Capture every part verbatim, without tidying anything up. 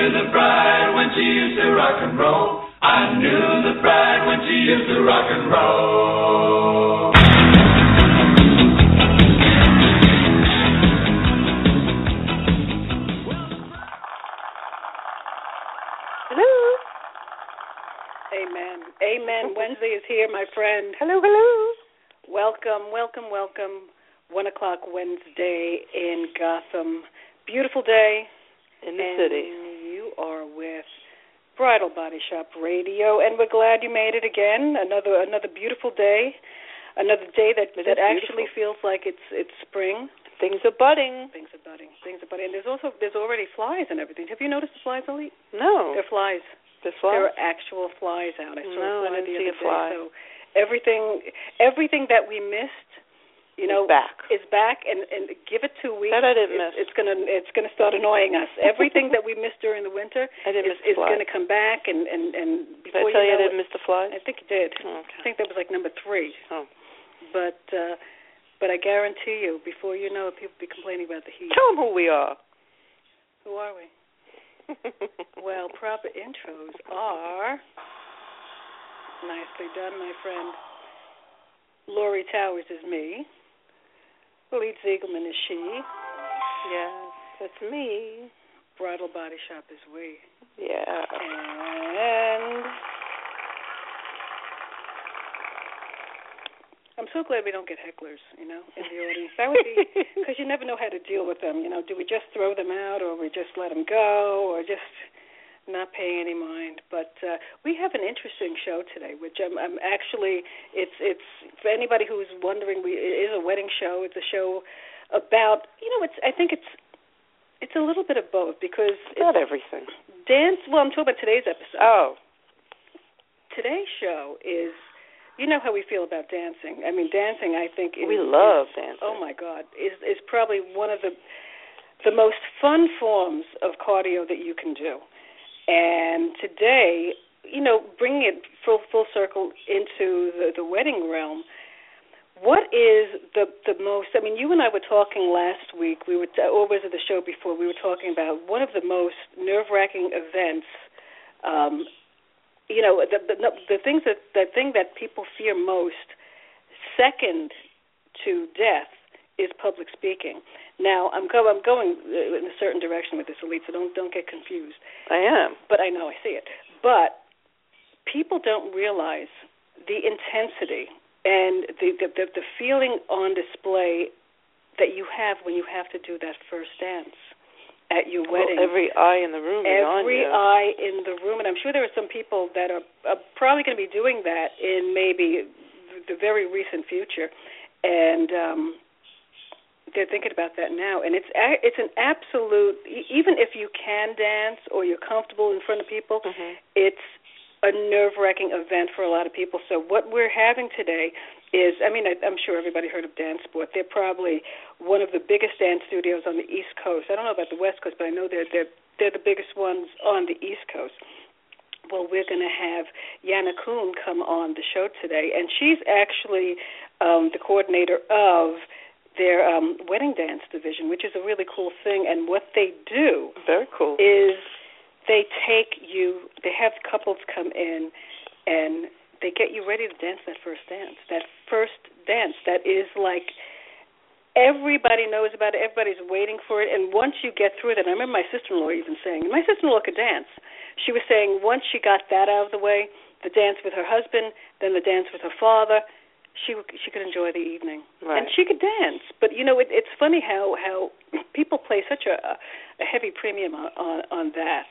the bride when she used to rock and roll. I knew the bride when she used to rock and roll. Hello. Amen. Amen. Wednesday is here, my friend. Hello, hello. Welcome, welcome, welcome. One o'clock Wednesday in Gotham. Beautiful day. In the and city. You are with Bridal Body Shop Radio, and we're glad you made it again. Another another beautiful day. Another day that, that actually feels like it's it's spring. Things are budding. Things are budding. Things are budding. And there's also there's already flies and everything. Have you noticed the flies, Elite? No. They're flies. The flies? There are actual flies out. I saw no, a fly I didn't the see other a fly. Day. So everything everything that we missed, you know, is back. Is back, and, and give it two weeks. That I didn't it's, miss. It's gonna it's gonna start annoying us. Everything that we missed during the winter I didn't is, miss the is fly. gonna come back, and and and before did I tell you, you, know I didn't it, miss the fly? I think you did. Oh, okay. I think that was like number three. Oh. But uh, but I guarantee you, before you know it, people will be complaining about the heat. Tell them who we are. Who are we? Well, proper intros are nicely done, my friend. Lori Towers is me. Elite Ziegelman is she. Yes, that's me. Bridal Body Shop is we. Yeah. And I'm so glad we don't get hecklers, you know, in the audience. That would be, because you never know how to deal with them. You know, do we just throw them out, or we just let them go, or just not pay any mind? But uh, we have an interesting show today, which I'm, I'm actually, it's it's for anybody who's wondering, we, it is a wedding show. It's a show about, you know, it's I think it's it's a little bit of both, because Not it's everything. Dance. Well, I'm talking about today's episode. Oh. Today's show is, you know how we feel about dancing. I mean, dancing, I think, is... We love is, dancing. Oh, my God, is is probably one of the the most fun forms of cardio that you can do. And today, you know, bringing it full full circle into the, the wedding realm, what is the the most... I mean, you and I were talking last week, we were, or was it the show before, we were talking about one of the most nerve-wracking events, um you know, the, the the things that the thing that people fear most, second to death, is public speaking. Now, I'm go I'm going in a certain direction with this, Elite, so don't don't get confused. I am. But I know I see it. But people don't realize the intensity and the the, the, the feeling on display that you have when you have to do that first dance at your wedding. Well, every eye in the room is on you. Every eye in the room. And I'm sure there are some people that are, are probably going to be doing that in maybe the very recent future. And um, they're thinking about that now. And it's a, it's an absolute, even if you can dance or you're comfortable in front of people, mm-hmm. it's a nerve-wracking event for a lot of people. So what we're having today is, I mean, I, I'm sure everybody heard of Dance Sport. They're probably one of the biggest dance studios on the East Coast. I don't know about the West Coast, but I know they're they're, they're the biggest ones on the East Coast. Well, we're going to have Yana Kuhn come on the show today, and she's actually um, the coordinator of their um, wedding dance division, which is a really cool thing. And what they do Very cool. is they take you, they have couples come in, and they get you ready to dance that first dance. That first dance that is like everybody knows about it. Everybody's waiting for it. And once you get through that, I remember my sister-in-law even saying, my sister-in-law could dance. She was saying once she got that out of the way, the dance with her husband, then the dance with her father, she she could enjoy the evening. Right. And she could dance. But, you know, it, it's funny how, how people place such a, a heavy premium on, on, on that.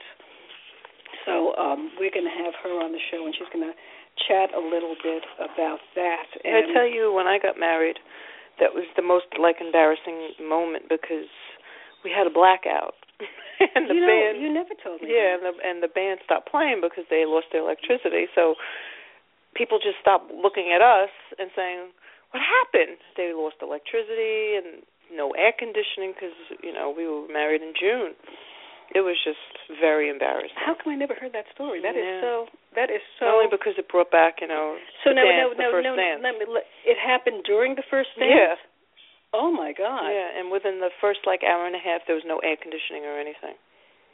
So um, we're going to have her on the show, and she's going to chat a little bit about that. And I tell you, when I got married, that was the most, like, embarrassing moment because we had a blackout. and the you know, band, you never told me Yeah, that. and the, and the band stopped playing because they lost their electricity. So people just stopped looking at us and saying, what happened? They lost electricity and no air conditioning because, you know, we were married in June. It was just very embarrassing. How come I never heard that story? That yeah. is so. That is so. Only because it brought back, you know, so the no, dance, no, the no, first no, dance. Let me, let, it happened during the first dance. Yeah. Oh my God. Yeah, and within the first like hour and a half, there was no air conditioning or anything.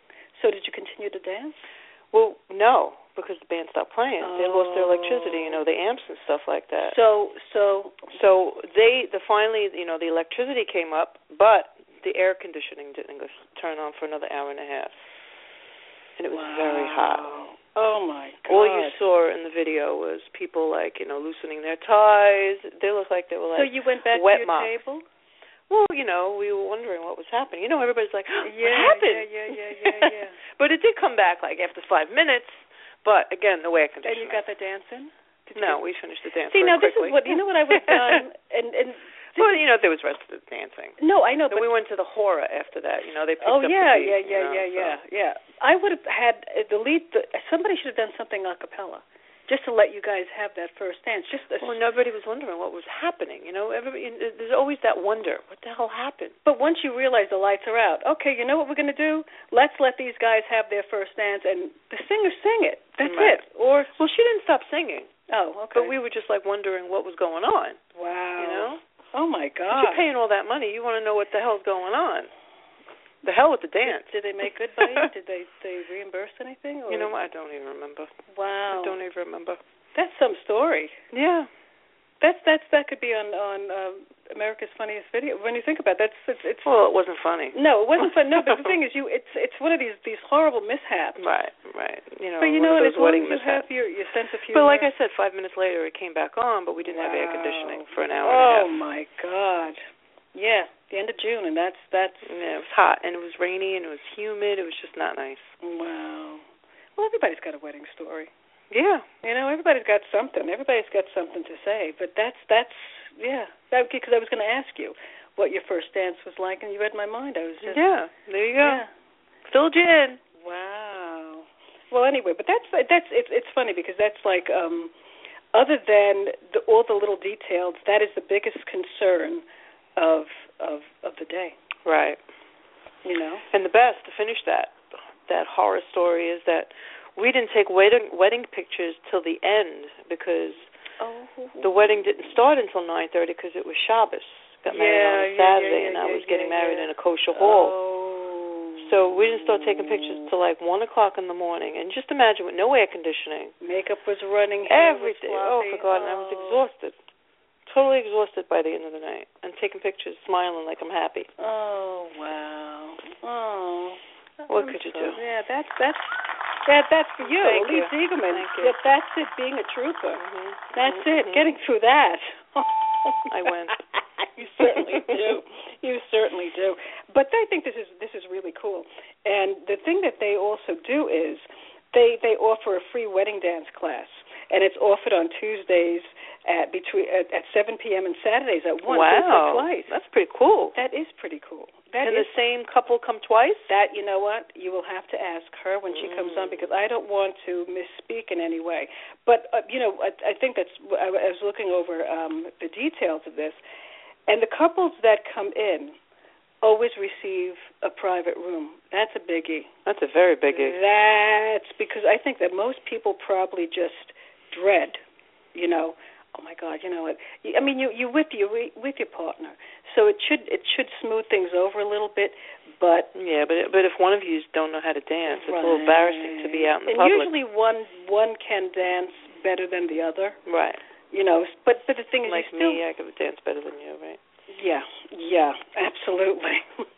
So did you continue to dance? Well, no, because the band stopped playing. Oh. They lost their electricity, you know, the amps and stuff like that. So, so, so they, the finally, you know, the electricity came up, but the air conditioning didn't go, turn on for another hour and a half, and it was wow. very hot. Oh my God! All you saw in the video was people like, you know, loosening their ties. They looked like they were like so you went back wet to your mops. table? Well, you know, we were wondering what was happening. You know, everybody's like, oh, yeah, what happened? Yeah, yeah, yeah, yeah, yeah. But it did come back like after five minutes. But again, the air conditioning. And you got the dancing? No, we finished the dance. See, very now quickly. this is what you know. What I would have done, and and. Well, you know, there was rest of the dancing. No, I know. So but we went to the Hora after that. You know, they picked oh up yeah, the beat, yeah, yeah, you know, yeah, so. yeah, yeah. I would have had uh, the lead. The, somebody should have done something a cappella, just to let you guys have that first dance. Just a, well, nobody was wondering what was happening. You know, everybody, there's always that wonder. What the hell happened? But once you realize the lights are out, okay, you know what we're going to do? Let's let these guys have their first dance, and the singers sing it. That's right. it. Or well, she didn't stop singing. Oh, okay. But we were just like wondering what was going on. Wow. You know? Oh my God. You're paying all that money. You want to know what the hell's going on. The hell with the dance. Did, did they make good money? Did they they reimburse anything? Or? You know what? I don't even remember. Wow. I don't even remember. That's some story. Yeah. That's that's that could be on on um, America's Funniest Video. When you think about it, that's it's, it's well, it wasn't funny. No, it wasn't fun. No, but the thing is, you it's it's one of these these horrible mishaps. Right, right. You know, but you one know, of as those long wedding as you mishaps. have your your sense of humor. But like I said, five minutes later it came back on, but we didn't wow. have air conditioning for an hour oh, and a half. Oh my God. Yeah, the end of June, and that's that's. Yeah, it was hot and it was rainy and it was humid. It was just not nice. Wow. Well, everybody's got a wedding story. Yeah. You know, everybody's got something. Everybody's got something to say. But that's, that's yeah. Because I was going to ask you what your first dance was like, and you read my mind. I was just... Yeah, there you go. Yeah. Filled you in. Wow. Well, anyway, but that's, that's it's, it's funny because that's like, um, other than the, all the little details, that is the biggest concern of, of, of the day. Right. You know? And the best, to finish that, that horror story is that we didn't take wedding wedding pictures till the end because oh. the wedding didn't start until nine thirty because it was Shabbos. Got married yeah, on a yeah, Saturday, yeah, yeah, and I was yeah, getting yeah, married yeah. in a kosher hall. Oh. So we didn't start taking pictures till like one o'clock in the morning. And just imagine with no air conditioning, makeup was running, hair everything. was Oh, floppy. for God! Oh. And I was exhausted, totally exhausted by the end of the night, and taking pictures, smiling like I'm happy. Oh wow! Oh. What I'm could you so, do? Yeah, that's that's that that's for you, Thank Elise you. Eagleman. Thank you. That, that's it, being a trooper. Mm-hmm. That's mm-hmm. it, getting through that. I win. You certainly do. You certainly do. But I think this is this is really cool. And the thing that they also do is they they offer a free wedding dance class, and it's offered on Tuesdays at between at, at seven p.m. and Saturdays at one. Wow, so it's like twice. That's pretty cool. That is pretty cool. That Can is, the same couple come twice? That, you know what, you will have to ask her when she mm. comes on, because I don't want to misspeak in any way. But, uh, you know, I, I think that's, I was looking over um, the details of this, and the couples that come in always receive a private room. That's a biggie. That's a very biggie. That's because I think that most people probably just dread, you know, oh my God, you know what? I mean, you you with your with your partner, so it should it should smooth things over a little bit. But yeah, but but if one of you don't know how to dance, it's right. a little embarrassing to be out in the and public. And usually one one can dance better than the other. Right. You know, but but the thing is, like you still, me, I could dance better than you, right? Yeah, yeah, absolutely.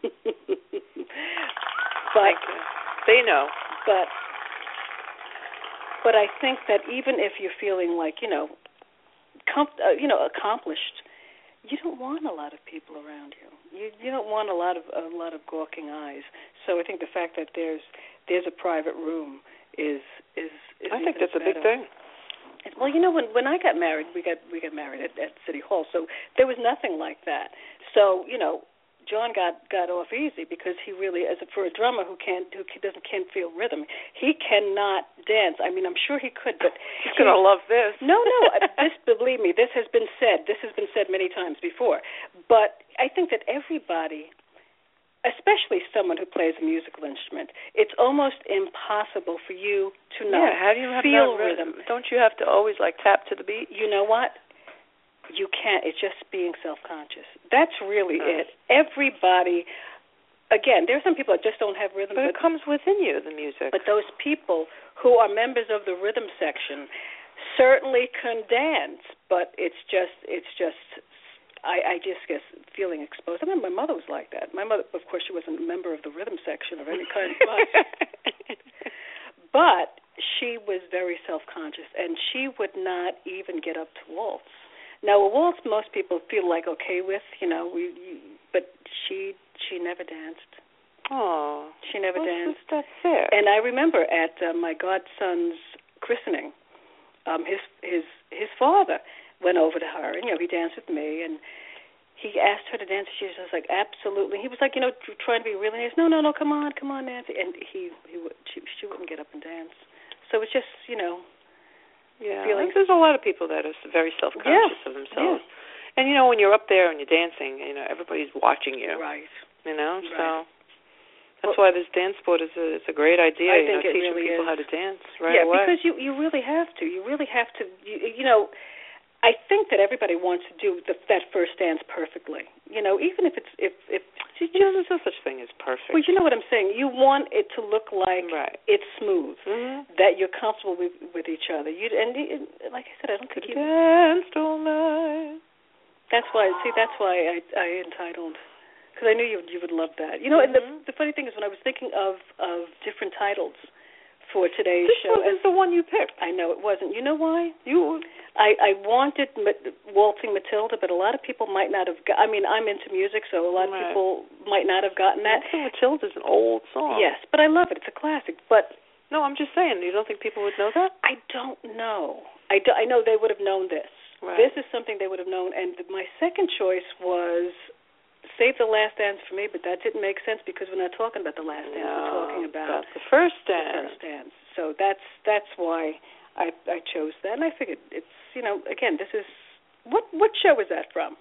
But Thank you. They know. But but I think that even if you're feeling like, you know, com- uh, you know, accomplished, you don't want a lot of people around you. You you don't want a lot of a lot of gawking eyes. So I think the fact that there's there's a private room is is. is I think that's better. a big thing. Well, you know, when when I got married, we got we got married at, at City Hall, so there was nothing like that. So you know, John got, got off easy because he really, as a, for a drummer who can't who doesn't can't feel rhythm, he cannot dance. I mean, I'm sure he could, but he's he, gonna love this. No, no, this believe me, this has been said. This has been said many times before. But I think that everybody, especially someone who plays a musical instrument, it's almost impossible for you to not yeah, how do you have feel that rhythm. Don't you have to always like tap to the beat? You know what? You can't. It's just being self-conscious. That's really nice. it. Everybody, again, there are some people that just don't have rhythm. But, but it comes within you, the music. But those people who are members of the rhythm section certainly can dance, but it's just, it's just, I, I just guess feeling exposed. I remember my mother was like that. My mother, of course, she wasn't a member of the rhythm section of any kind. But she was very self-conscious, and she would not even get up to waltz. Now, a waltz, most people feel like okay with, you know, we, you, but she she never danced. Oh, she never well, danced. That's fair. And I remember at uh, my godson's christening, um, his his his father went over to her, and you know, he danced with me, and he asked her to dance. She was just like, absolutely. He was like, you know, trying to be really nice. No, no, no, come on, come on, Nancy. And he he would she, she wouldn't get up and dance. So it's just, you know. Yeah, feeling. There's a lot of people that are very self-conscious yeah. of themselves. Yeah. And, you know, when you're up there and you're dancing, you know, everybody's watching you. Right. You know, right. so that's well, why this dance sport is a, it's a great idea, I you think know, it teaching really people is. how to dance right yeah, away. Yeah, because you, you really have to. You really have to, you, you know, I think that everybody wants to do the, that first dance perfectly. You know, even if it's, if, if you know, there's no such thing as perfect. Well, you know what I'm saying. You want it to look like right. it's smooth, mm-hmm. that you're comfortable with with each other. You and, and like I said, I don't think you danced all night. That's why. See, that's why I, I entitled, because I knew you you would love that. You know, mm-hmm. and the, the funny thing is, when I was thinking of of different titles for today's this show, is the one you picked. I know it wasn't. You know why? You. I, I wanted Waltzing Matilda, but a lot of people might not have got, I mean, I'm into music, so a lot right. of people might not have gotten that. Waltzing Matilda's an old song. Yes, but I love it. It's a classic. But no, I'm just saying, you don't think people would know that? I don't know. I, do, I know they would have known this. Right. This is something they would have known. And my second choice was Save the Last Dance for me, but that didn't make sense because we're not talking about the last dance. No, we're talking about the first dance. The first dance. So that's that's why I, I chose that. And I figured it's, you know, again, this is, what what show is that from?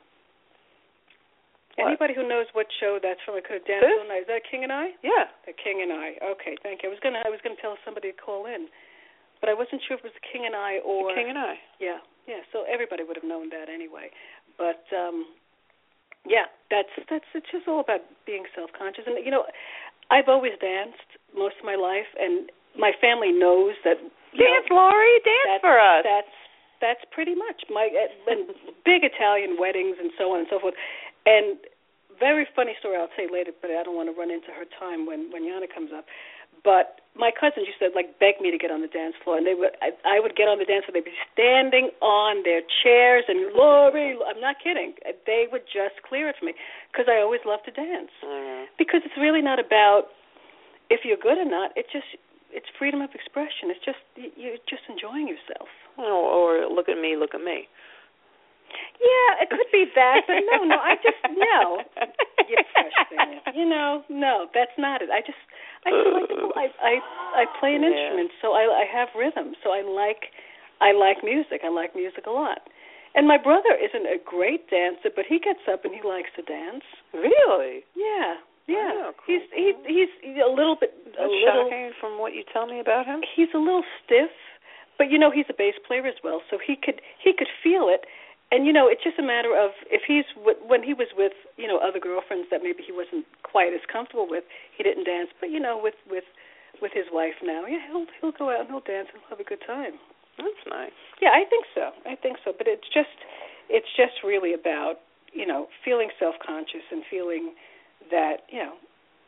What? Anybody who knows what show that's from, I could have danced this? all night. Is that King and I? Yeah. The King and I. Okay, thank you. I was gonna I was gonna tell somebody to call in, but I wasn't sure if it was the King and I or the King and I. Yeah, yeah. So everybody would have known that anyway. But um, yeah, that's that's it's just all about being self-conscious. And you know, I've always danced most of my life, and my family knows that. Dance, know, Laurie, dance that's, for us. That's that's pretty much my and big Italian weddings and so on and so forth. And very funny story I'll tell you later, but I don't want to run into her time when when Yana comes up. But my cousins used to like beg me to get on the dance floor, and they would I, I would get on the dance floor. They'd be standing on their chairs, and Laurie, I'm not kidding. They would just clear it for me because I always loved to dance. Mm. Because it's really not about if you're good or not. It just It's freedom of expression. It's just you're just enjoying yourself. Oh, or look at me, look at me. Yeah, it could be that, but no, no. I just no. You're fresh thing. You know, no, that's not it. I just I just like to, I I I play an yeah. instrument, so I I have rhythm. So I like I like music. I like music a lot. And my brother isn't a great dancer, but he gets up and he likes to dance. Really? Yeah. Yeah, oh, cool. he's he, he's a little bit That's a little shocking from what you tell me about him. He's a little stiff, but you know he's a bass player as well, so he could he could feel it, and you know it's just a matter of if he's when he was with you know other girlfriends that maybe he wasn't quite as comfortable with, he didn't dance, but you know with with with his wife now, yeah, he'll he'll go out and he'll dance and he'll have a good time. That's nice. Yeah, I think so. I think so, but it's just it's just really about you know feeling self-conscious and feeling that, you know,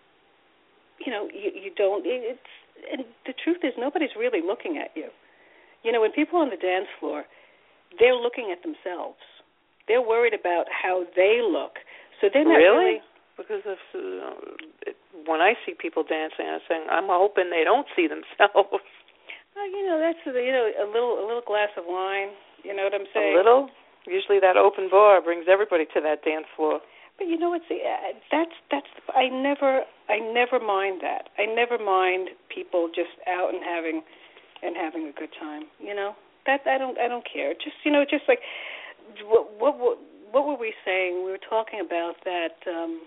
you know, you, you don't, it's, and the truth is nobody's really looking at you. You know, when people on the dance floor, they're looking at themselves. They're worried about how they look. So they're not really? really Because if, uh, it, when I see people dancing, I'm saying, I'm hoping they don't see themselves. Well, you know, that's, you know, a little, a little glass of wine, you know what I'm saying? A little? Usually that open bar brings everybody to that dance floor. But you know what's uh, that's that's I never I never mind that. I never mind people just out and having and having a good time. You know that I don't I don't care. Just you know just like what what what, what were we saying? We were talking about that um,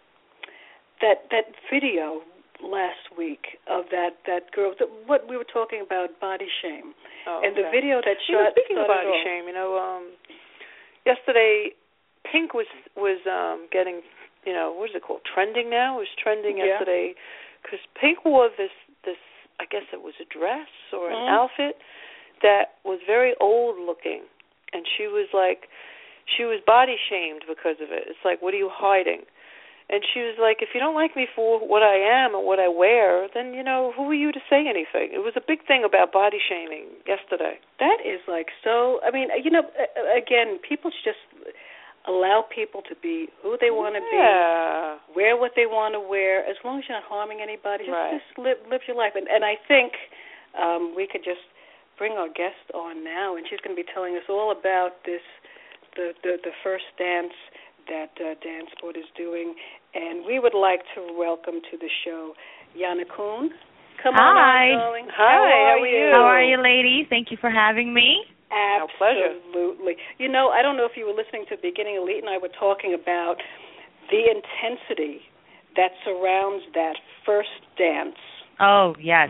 that that video last week of that that girl. What we were talking about body shame oh, and okay. the video that you know, shot. Speaking of body shame, you know, um, yesterday. Pink was was um, getting you know, what is it called? Trending now? It was trending Yeah. yesterday because Pink wore this, this, I guess it was a dress or an mm-hmm. outfit that was very old looking. And she was like, she was body shamed because of it. It's like, what are you hiding? And she was like, if you don't like me for what I am and what I wear, then, you know, who are you to say anything? It was a big thing about body shaming yesterday. That is like so, I mean, you know, again, people should just allow people to be who they want to yeah. be, wear what they want to wear, as long as you're not harming anybody. Just, right. just live, live your life. And, and I think um, we could just bring our guest on now, and she's going to be telling us all about this, the, the, the first dance that uh, Danceport is doing. And we would like to welcome to the show Yana Kuhn. Come on Hi. out, darling. Hi, how are, how are you? How are you, ladies? Thank you for having me. Absolutely. You know, I don't know if you were listening to the beginning. Elite and I were talking about the intensity that surrounds that first dance. Oh, yes.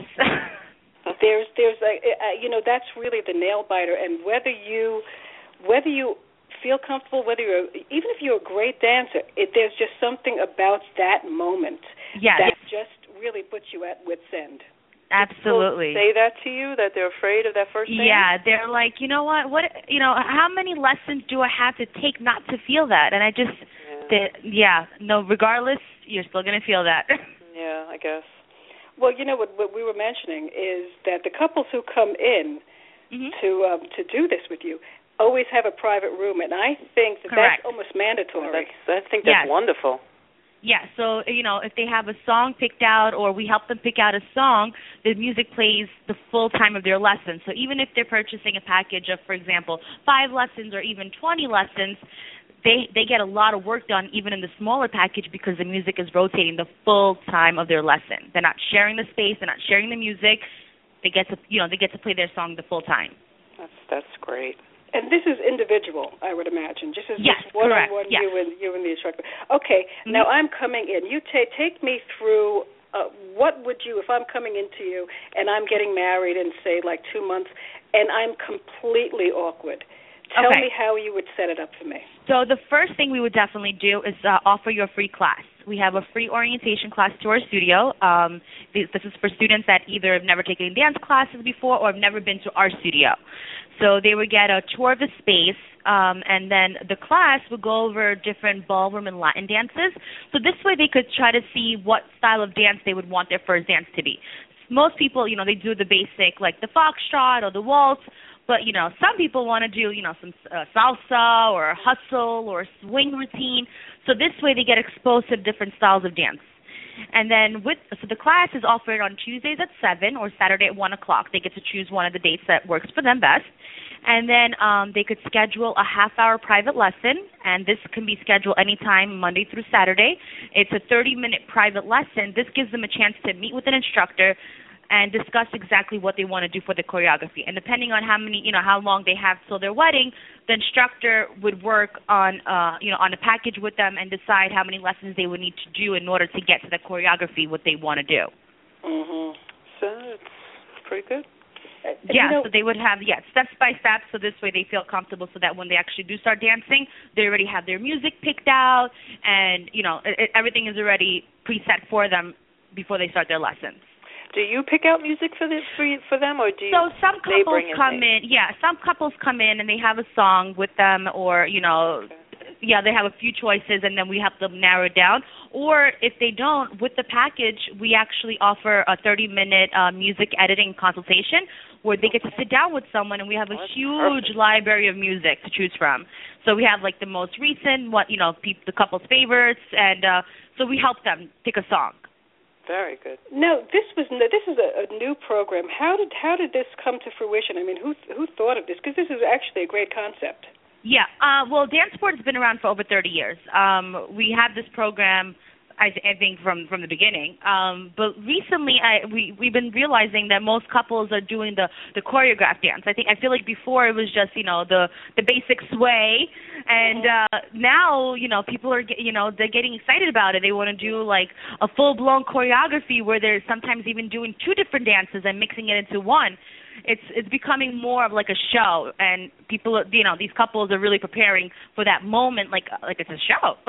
there's, there's, a, a, you know, that's really the nail biter. And whether you, whether you feel comfortable, whether you're, even if you're a great dancer, it, there's just something about that moment yes. that just really puts you at wit's end. Absolutely. People say that to you, that they're afraid of that first dance? Yeah, they're like, you know what, what, you know, how many lessons do I have to take not to feel that? And I just, yeah, the, yeah no, regardless, you're still going to feel that. Yeah, I guess. Well, you know, what, what we were mentioning is that the couples who come in mm-hmm. to um, to do this with you always have a private room, and I think that Correct. that's almost mandatory. That's, I think that's yes. wonderful. Yeah, so, you know, if they have a song picked out or we help them pick out a song, the music plays the full time of their lesson. So even if they're purchasing a package of, for example, five lessons or even twenty lessons, they they get a lot of work done even in the smaller package because the music is rotating the full time of their lesson. They're not sharing the space. They're not sharing the music. They get to, you know, they get to play their song the full time. That's that's great. And this is individual, I would imagine. Just as yes, just one-on-one, yes. you and you and the instructor. Okay, mm-hmm. Now I'm coming in. You ta- take me through. Uh, what would you, if I'm coming into you and I'm getting married in say like two months, and I'm completely awkward? Tell okay. me how you would set it up for me. So the first thing we would definitely do is uh, offer you a free class. We have a free orientation class to our studio. Um, this, this is for students that either have never taken dance classes before or have never been to our studio. So they would get a tour of the space, um, and then the class would go over different ballroom and Latin dances. So this way they could try to see what style of dance they would want their first dance to be. Most people, you know, they do the basic, like the foxtrot or the waltz, but, you know, some people want to do, you know, some uh, salsa or hustle or swing routine. So this way they get exposed to different styles of dance. And then with so the class is offered on Tuesdays at seven or Saturday at one o'clock. They get to choose one of the dates that works for them best. And then um, they could schedule a half-hour private lesson, and this can be scheduled anytime, Monday through Saturday. It's a thirty-minute private lesson. This gives them a chance to meet with an instructor and discuss exactly what they want to do for the choreography. And depending on how many, you know, how long they have till their wedding, the instructor would work on, uh, you know, on a package with them and decide how many lessons they would need to do in order to get to the choreography, what they want to do. Mhm. So it's pretty good. Uh, yeah, you know, so they would have, yeah, steps by steps, so this way they feel comfortable so that when they actually do start dancing, they already have their music picked out, and, you know, it, everything is already preset for them before they start their lessons. Do you pick out music for, the, for, for them, or do you, so some they couples bring in come things? in, yeah, some couples come in and they have a song with them, or, you know, okay. yeah, they have a few choices, and then we help them narrow it down. Or if they don't, with the package, we actually offer a thirty-minute uh, music editing consultation where they get to sit down with someone, and we have a That's huge perfect. library of music to choose from. So we have, like, the most recent, what you know, pe- the couple's favorites, and uh, so we help them pick a song. Very good. No, this was this is a, a new program. How did how did this come to fruition? I mean, who who thought of this? Because this is actually a great concept. Yeah, uh, well, Danceport has been around for over thirty years. Um, we had this program, I, I think, from, from the beginning. Um, but recently, I, we we've been realizing that most couples are doing the, the choreographed dance. I think I feel like before it was just you know the the basic sway, and uh, now you know people are you know they're getting excited about it. They want to do like a full blown choreography where they're sometimes even doing two different dances and mixing it into one. It's it's becoming more of like a show, and people, you know, these couples are really preparing for that moment, like like it's a show.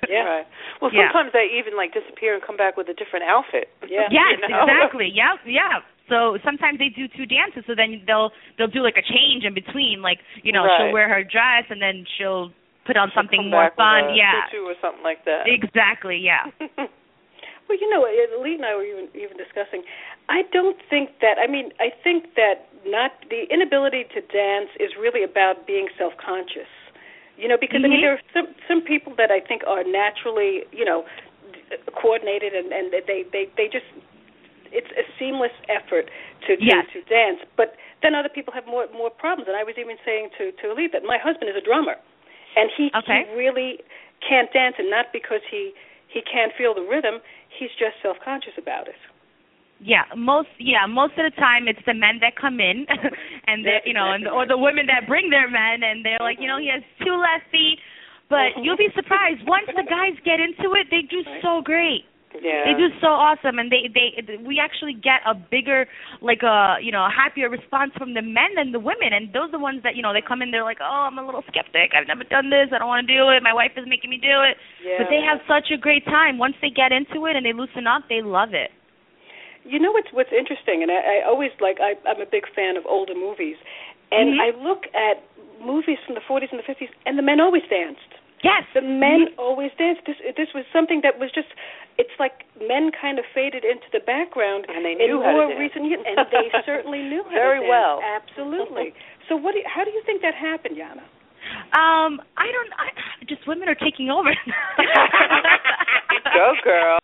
Yeah. Right. Well, Yeah. sometimes they even like disappear and come back with a different outfit. Yeah. Yes, You know? exactly. Yeah, yeah. So sometimes they do two dances, so then they'll they'll do like a change in between, like you know Right. she'll wear her dress and then she'll put on She'll something come more back fun. with a Yeah, tutu or something like that. exactly. Yeah. Well, you know, Lee and I were even, even discussing. I don't think that. I mean, I think that not the inability to dance is really about being self-conscious. You know, because Mm-hmm. I mean, there are some some people that I think are naturally, you know, coordinated and and they they they just it's a seamless effort to to, Yes. to dance. But then other people have more more problems. And I was even saying to to Lee that my husband is a drummer, and he Okay. he really can't dance, and not because he he can't feel the rhythm. He's just self-conscious about it. Yeah, most yeah, most of the time it's the men that come in, and they That's you know, and exactly or the women that bring their men, and they're like, you know, he has two left feet, but you'll be surprised once the guys get into it, they do so great. Yeah. They do so awesome, and they they we actually get a bigger, like a you know, a happier response from the men than the women, and those are the ones that you know they come in, they're like, oh, I'm a little skeptic, I've never done this, I don't want to do it, my wife is making me do it, Yeah. but they have such a great time once they get into it and they loosen up, they love it. You know what's what's interesting, and I, I always like I, I'm a big fan of older movies, and Mhm. I look at movies from the forties and the fifties, and the men always danced. Yes, The men Mhm. always danced. This this was something that was just. It's like men kind of faded into the background And they in knew how to more dance. recent years, and they certainly knew how Very to dance. well. Absolutely. So what? Do you, how do you think that happened, Yana? Um, I don't. I, just women are taking over. Go, girl.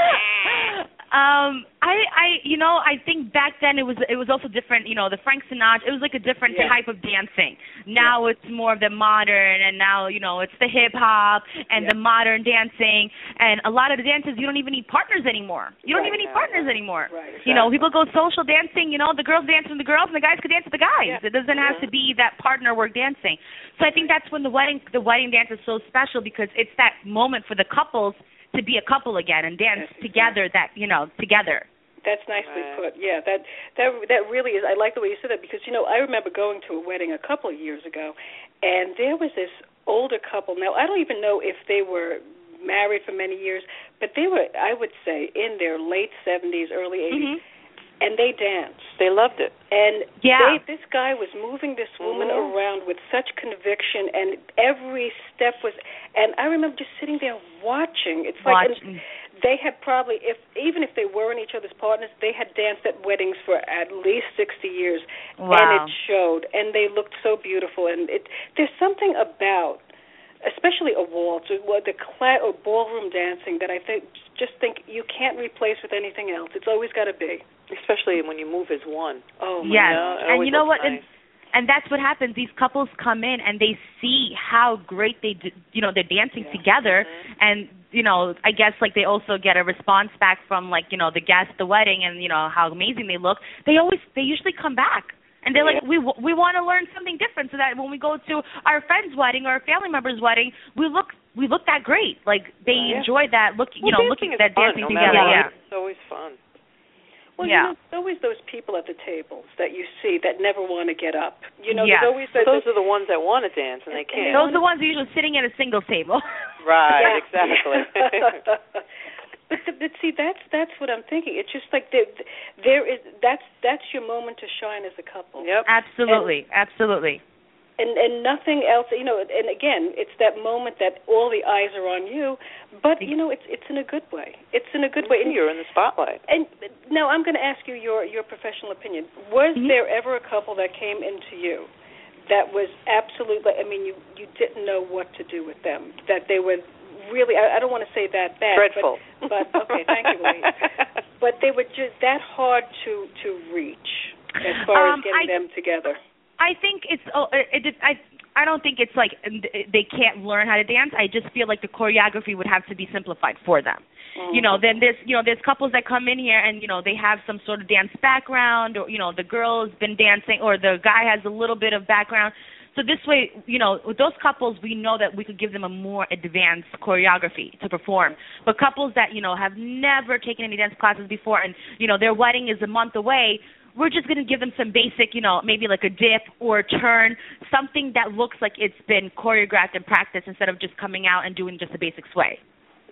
Um, I, I, you know, I think back then it was it was also different. You know, the Frank Sinatra. It was like a different Yeah. type of dancing. Now it's more of the modern, and now you know it's the hip hop and Yeah. the modern dancing. And a lot of the dances, you don't even need partners anymore. You don't Right. even need partners anymore. Right. You know, people go social dancing. You know, the girls dance with the girls, and the guys could dance with the guys. Yeah. It doesn't have to be that partner work dancing. So I think that's when the wedding the wedding dance is so special, because it's that moment for the couples to be a couple again and dance Yes, together. That you know, together. That's nicely Right. put. Yeah, that that that really is. I like the way you said that, because you know I remember going to a wedding a couple of years ago, and there was this older couple. Now I don't even know if they were married for many years, but they were, I would say, in their late seventies, early eighties, Mhm. and they danced. They loved it. And Yeah. they, this guy was moving this woman Mhm. around with such conviction, and every step was. And I remember just sitting there watching. It's like and Watching. they had probably, if even if they weren't each other's partners, they had danced at weddings for at least sixty years, Wow. and it showed. And they looked so beautiful. And it there's something about, especially a waltz or the cla- or ballroom dancing, that I think just think you can't replace with anything else. It's always got to be. Especially when you move as one. Oh my Yes. God. It And always you know looks what? nice. And, and that's what happens. These couples come in and they see how great they, do, you know, they're dancing Yeah. together, Mhm. and you know, I guess like they also get a response back from like you know the guests at the wedding, and you know how amazing they look. They always, they usually come back. And they're like, Yeah. we we want to learn something different, so that when we go to our friend's wedding or a family member's wedding, we look we look that great. Like they Yeah. enjoy that look, you Well, know, dancing looking is that fun, dancing no together. matter what. Yeah. It's always fun. Well, Yeah. you know, there's always those people at the tables that you see that never want to get up. You know, Yes. there's always So that. those are the ones that want to dance and they And they can't. Those are the ones usually sitting at a single table. Right, Yeah. exactly. but, the, but see, that's that's what I'm thinking. It's just like there, there is that's that's your moment to shine as a couple. Yep. Absolutely, absolutely. And and nothing else. You know, and again, it's that moment that all the eyes are on you. But you know, it's it's in a good way. It's in a good way. And You're in the spotlight. And now I'm going to ask you your your professional opinion. Was Mhm. there ever a couple that came into you that was absolutely, I mean, you you didn't know what to do with them, that they were really, I, I don't want to say that bad. Dreadful. But, but okay, thank you, Louise. But they were just that hard to, to reach as far Um, as getting I- them together. I think it's oh, it, it I I don't think it's like they can't learn how to dance. I just feel like the choreography would have to be simplified for them. Mm-hmm. You know, then there's you know there's couples that come in here and you know they have some sort of dance background, or you know the girl's been dancing or the guy has a little bit of background. So this way, you know, with those couples, we know that we could give them a more advanced choreography to perform. But couples that, you know, have never taken any dance classes before and, you know, their wedding is a month away, we're just going to give them some basic, you know, maybe like a dip or a turn, something that looks like it's been choreographed and practiced instead of just coming out and doing just a basic sway.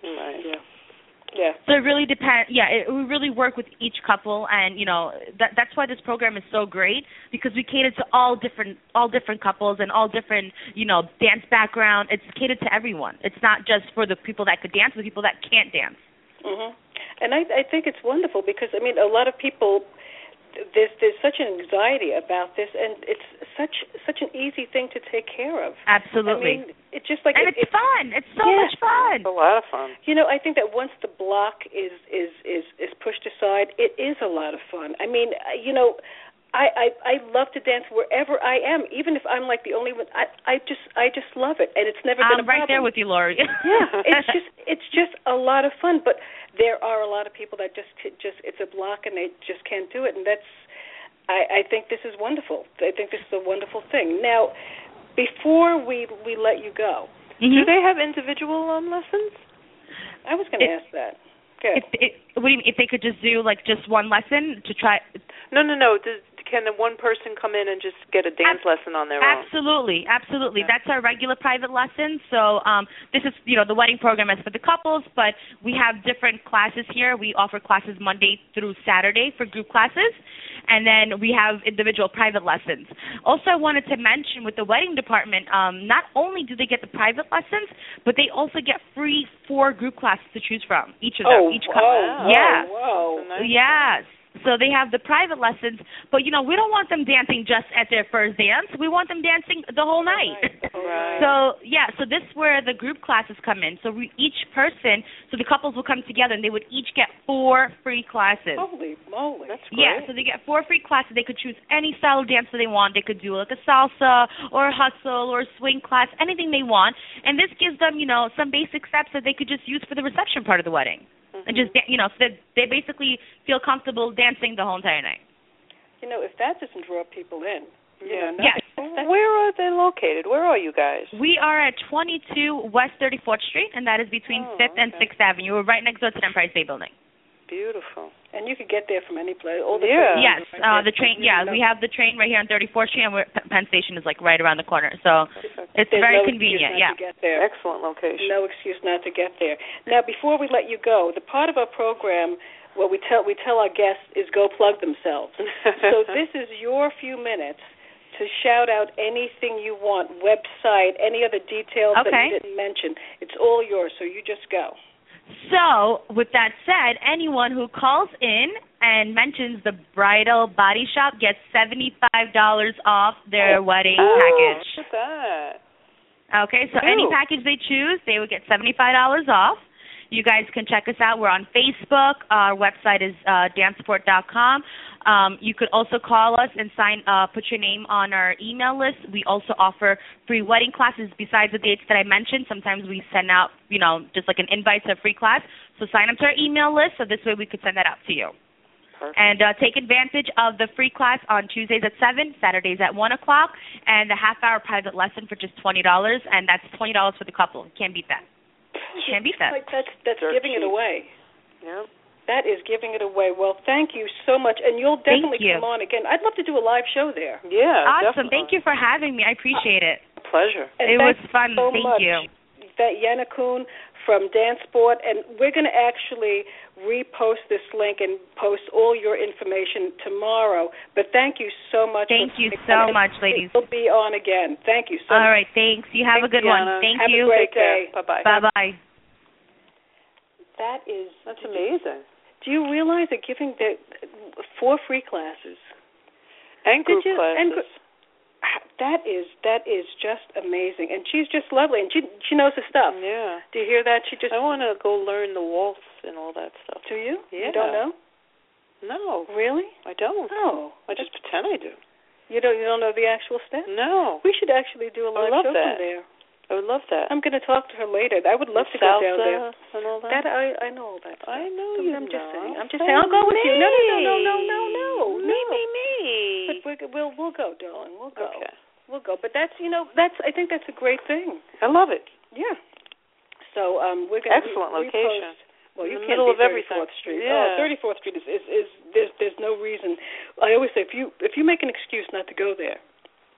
Right. Yeah. Yeah. So it really depends. Yeah, it, we really work with each couple, and you know that that's why this program is so great, because we cater to all different all different couples and all different you know dance background. It's catered to everyone. It's not just for the people that could dance, but the people that can't dance. Mhm. And I I think it's wonderful because I mean a lot of people there's there's such an anxiety about this, and it's such such an easy thing to take care of. Absolutely. I mean, it's just like and it, it's, it's fun. It's so yeah. much fun. It's a lot of fun. You know, I think that once the block is is is is pushed aside, it is a lot of fun. I mean, you know, I I, I love to dance wherever I am, even if I'm like the only one. I I just I just love it, and it's never been I'm a problem. right there with you, Lori. Yeah, it's just it's just a lot of fun, but there are a lot of people that just just it's a block and they just can't do it, and that's. I, I think this is wonderful. I think this is a wonderful thing. Now, before we we let you go, mm-hmm. do they have individual um, lessons? I was going to ask that. Good. If, if, what do you mean, if they could just do like just one lesson to try? No, no, no. Does, can the one person come in and just get a dance Ab- lesson on their own? Absolutely, absolutely. Okay. That's our regular private lesson. So um, this is, you know, the wedding program is for the couples, but we have different classes here. We offer classes Monday through Saturday for group classes, and then we have individual private lessons. Also, I wanted to mention with the wedding department, um, not only do they get the private lessons, but they also get free four group classes to choose from, each of them. Oh, each couple. oh, yes. oh, nice. Yes. So they have the private lessons, but, you know, we don't want them dancing just at their first dance. We want them dancing the whole night. Right. So, yeah, so this is where the group classes come in. So we, each person, so the couples will come together, and they would each get four free classes. Holy moly. That's great. Yeah, so they get four free classes. They could choose any style of dance that they want. They could do like a salsa or a hustle or a swing class, anything they want. And this gives them, you know, some basic steps that they could just use for the reception part of the wedding. Mm-hmm. And just, you know, so that they basically feel comfortable dancing the whole entire night. You know, if that doesn't draw people in, you Yeah. know, Yes. Where are they located? Where are you guys? We are at twenty-two West thirty-fourth Street, and that is between Oh, fifth and okay. sixth Avenue. We're right next door to the Empire State Building. Beautiful. and you could get there from any place. All the Yeah. trains Yes, are right uh, there. the train. Yeah, we have the train right here on thirty-fourth Street, and we're, Penn Station is like right around the corner. So it's There's very no convenient. excuse not Yeah. to get there. Excellent location. No excuse not to get there. Now, before we let you go, the part of our program where we tell we tell our guests is go plug themselves. So this is your few minutes to shout out anything you want, website, any other details that Okay. you didn't mention. It's all yours, so you just go. So, with that said, anyone who calls in and mentions the Bridal Body Shop gets seventy-five dollars off their Oh. wedding Oh, package. look at that. Okay, so Ooh. any package they choose, they would get seventy-five dollars off. You guys can check us out. We're on Facebook. Our website is uh, danceport dot com. Um, you could also call us and sign, uh, put your name on our email list. We also offer free wedding classes besides the dates that I mentioned. Sometimes we send out, you know, just like an invite to a free class. So sign up to our email list so this way we could send that out to you. Perfect. And uh, take advantage of the free class on Tuesdays at seven, Saturdays at one o'clock, and the half-hour private lesson for just twenty dollars, and that's twenty dollars for the couple. Can't beat that. Can't beat that. Like that's that's Dirt giving it cheap. away. Yeah. That is giving it away. Well, thank you so much, and you'll Thank definitely you. come on again. I'd love to do a live show there. Yeah. Awesome. Definitely. Thank you for having me. I appreciate it. Pleasure. And It thank was you fun. so Thank much. you. That Yana Kuhn from Danceport, and we're going to actually repost this link and post all your information tomorrow. But thank you so much. Thank for you coming so on. much, ladies. We'll be on again. Thank you so All much. right. Thanks. You have a Thanks, good one. Yana. Thank Have a you. great Take care. day. Bye-bye. Bye-bye. That is That's amazing. Do you realize that giving the four free classes? And group Did you- classes. and gr- That is that is just amazing, and she's just lovely, and she she knows her stuff. Yeah. Do you hear that? She just. I want to go learn the waltz and all that stuff. Do you? Yeah. You don't know? No, Really? I don't. Oh, I just pretend I do. you don't you don't know the actual steps? No. We should actually do a I live love show that. from there. I would love that. I'm going to talk to her later. I would love to go Salsa down there. and all that. That I I know all that stuff. I know I'm you I'm just know. saying. I'm just Say saying. I'll go with you. No, no, no, no, no, me. no, no, Me, no. me, me. But we're, we'll we'll go, darling. We'll go. Okay. We'll go. But that's you know that's I think that's a great thing. I love it. Yeah. So um, we're going to Excellent re- location. repost. Well, In you the can't middle beat of everything. thirty-fourth Street. Yeah. Oh, thirty-fourth Street is, is is there's there's no reason. I always say if you if you make an excuse not to go there,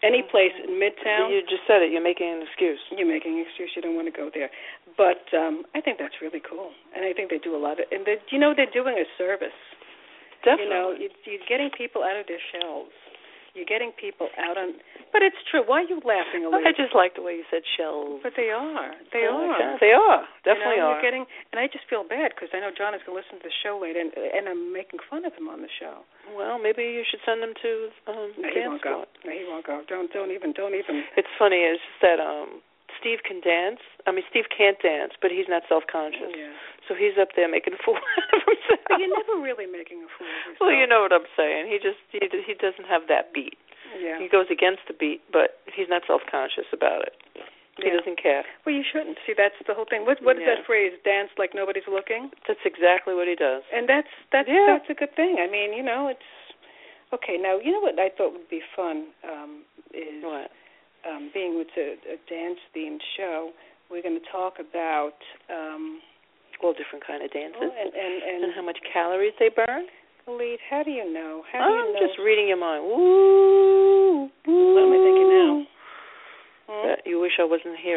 Any place in Midtown. You just said it. You're making an excuse. You're making an excuse. You don't want to go there. But um, I think that's really cool. And I think they do a lot of, and they, you know, they're doing a service. Definitely. You know, you, you're getting people out of their shells. You're getting people out on, but it's true. Why are you laughing, Elise? I just like the way you said shells. But they are. They I are. like that. They are. Definitely you know, are. You're getting, and I just feel bad because I know John is going to listen to the show later, and, and I'm making fun of him on the show. Well, maybe you should send him to um, no, he dance won't go. squad. No, he won't go. Don't, don't even, don't even. It's funny is that um, Steve can dance. I mean, Steve can't dance, but he's not self-conscious. Yeah. So he's up there making a fool out of himself. But you're never really making a fool of yourself. Well, you know what I'm saying. He just he he doesn't have that beat. Yeah. He goes against the beat, but he's not self-conscious about it. He yeah. doesn't care. Well, you shouldn't. See, that's the whole thing. What what is yeah. that phrase? Dance like nobody's looking. That's exactly what he does. And that's that's yeah. that's a good thing. I mean, you know, it's okay. Now, you know what I thought would be fun um, is what? Um, being with a, a dance-themed show. We're going to talk about um, all different kind of dances oh, and, and, and and how much calories they burn. Khalid, how do you know? How do I'm you know? just reading your mind. Ooh, ooh. What am I thinking now? Hmm? That you wish I wasn't here.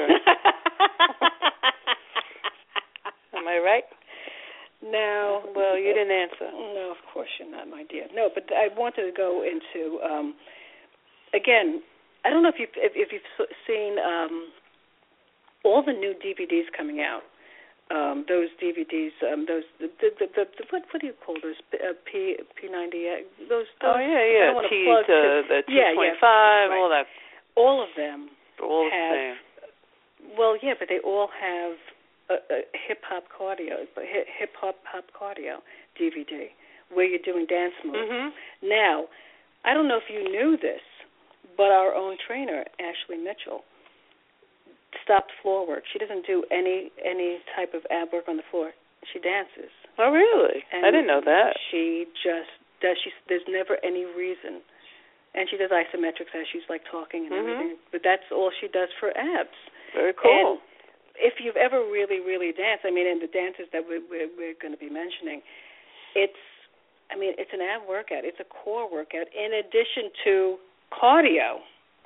Am I right? No. Well, you didn't answer. No, of course you're not, my dear. No, but I wanted to go into um, again. I don't know if you've if, if you've seen um, all the new D V Ds coming out. Um, those D V Ds, um, those the, the, the, the, the what what do you call those uh, P P ninety those, those oh yeah yeah I don't T plug to to, the T yeah, twenty yeah, five right. all that all of them all have the same. Well yeah but they all have a, a hip hop cardio hip hop pop cardio D V D where you're doing dance moves. Mm-hmm. Now I don't know if you knew this, but our own trainer Ashley Mitchell stopped floor work. She doesn't do any any type of ab work on the floor. She dances. Oh, really? And I didn't know that. She just does. She there's never any reason, and she does isometrics as she's like talking and mm-hmm. everything. But that's all she does for abs. Very cool. And if you've ever really really danced, I mean, in the dances that we're we're, we're going to be mentioning, it's I mean it's an ab workout. It's a core workout in addition to cardio.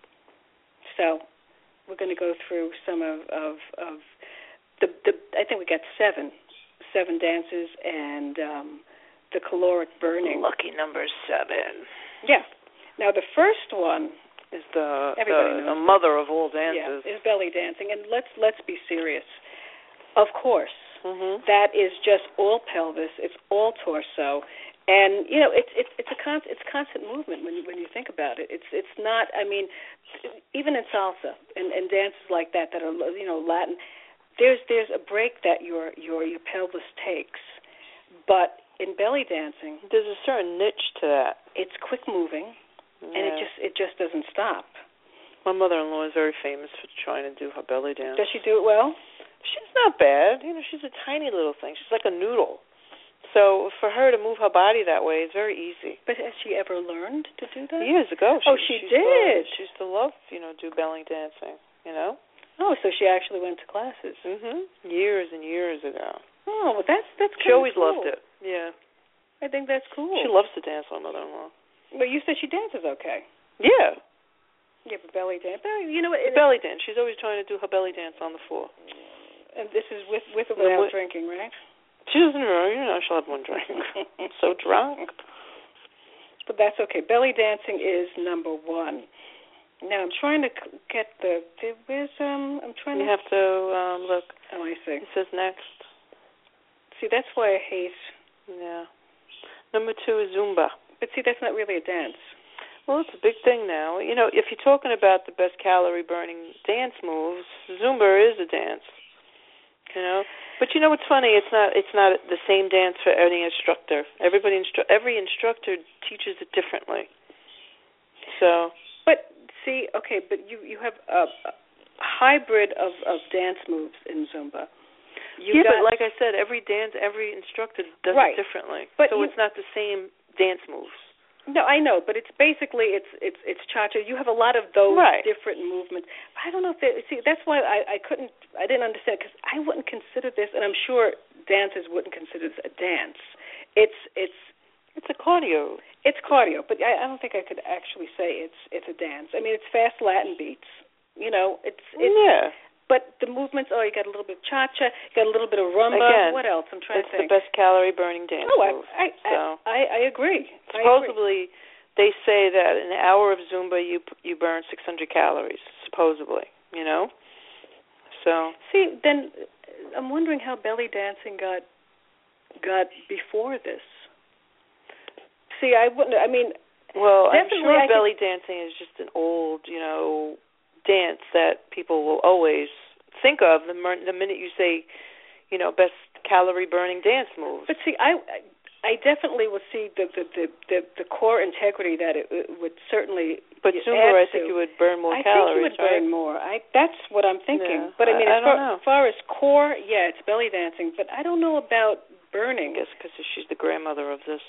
So. We're going to go through some of, of, of the, the, I think we got seven, seven dances and um, the caloric burning. Lucky number seven. Yeah. Now the first one is the, everybody the, knows the mother of all dances. Yeah, is belly dancing. And let's let's be serious. Of course, mm-hmm. that is just all pelvis. It's all torso. And you know, it's it's it's a con- it's constant movement when you when you think about it. It's it's not. I mean, even in salsa and, and dances like that that are you know Latin, there's there's a break that your your your pelvis takes. But in belly dancing, there's a certain niche to that. It's quick moving, yeah. and it just it just doesn't stop. My mother-in-law is very famous for trying to do her belly dance. Does she do it well? She's not bad. You know, she's a tiny little thing. She's like a noodle. So for her to move her body that way is very easy. But has she ever learned to do that? Years ago. She, oh, she, she did. Loved, she used to love, you know, do belly dancing, you know? Oh, so she actually went to classes. Mm-hmm. Years and years ago. Oh, well, that's that's She always cool. loved it, yeah. I think that's cool. She loves to dance, my mother-in-law. But you said she dances okay. Yeah. Yeah, but belly dance. You know what? The belly dance. She's always trying to do her belly dance on the floor. And this is with with or without with, drinking, right? She doesn't know. You know, she'll have one drink. I'm so drunk. But that's okay. Belly dancing is number one. Now I'm trying to get the. Where's um? I'm trying you to. You have to um, look. Oh, I see. It says next. See, that's why I hate. Yeah. Number two is Zumba. But see, that's not really a dance. Well, it's a big thing now. You know, if you're talking about the best calorie burning dance moves, Zumba is a dance. You know, but you know what's funny? It's not. It's not the same dance for any instructor. Everybody, instru- every instructor teaches it differently. So. But see, okay, but you you have a, a hybrid of, of dance moves in Zumba. You yeah, got, but like I said, every dance, every instructor does right. it differently. But so you, it's not the same dance moves. No, I know, but it's basically it's it's it's cha-cha. You have a lot of those right. different movements. I don't know if they, see that's why I, I couldn't I didn't understand because I wouldn't consider this, and I'm sure dancers wouldn't consider this a dance. It's it's It's a cardio. It's cardio, but I, I don't think I could actually say it's it's a dance. I mean, it's fast Latin beats. You know, it's it's. Yeah. But the movements, oh, you got a little bit of cha-cha, you got a little bit of rumba. Again, what else? I'm trying it's to think. It's the best calorie burning dance oh, move. I, I, so. I, I agree. Supposedly, I agree. they say that in an hour of Zumba, you you burn six hundred calories, supposedly, you know? So. See, then I'm wondering how belly dancing got got before this. See, I wouldn't. I mean, well, I'm sure I belly could, dancing is just an old, you know, dance that people will always think of the, the minute you say, you know, best calorie burning dance moves. But see, I I definitely would see the the the, the, the core integrity that it, it would certainly. But Zumba, I think to. you would burn more I calories. I think you would right? burn more. I that's what I'm thinking. Yeah. But I mean, I, I as, far, as far as core, yeah, it's belly dancing. But I don't know about burning. I guess because she's the grandmother of this.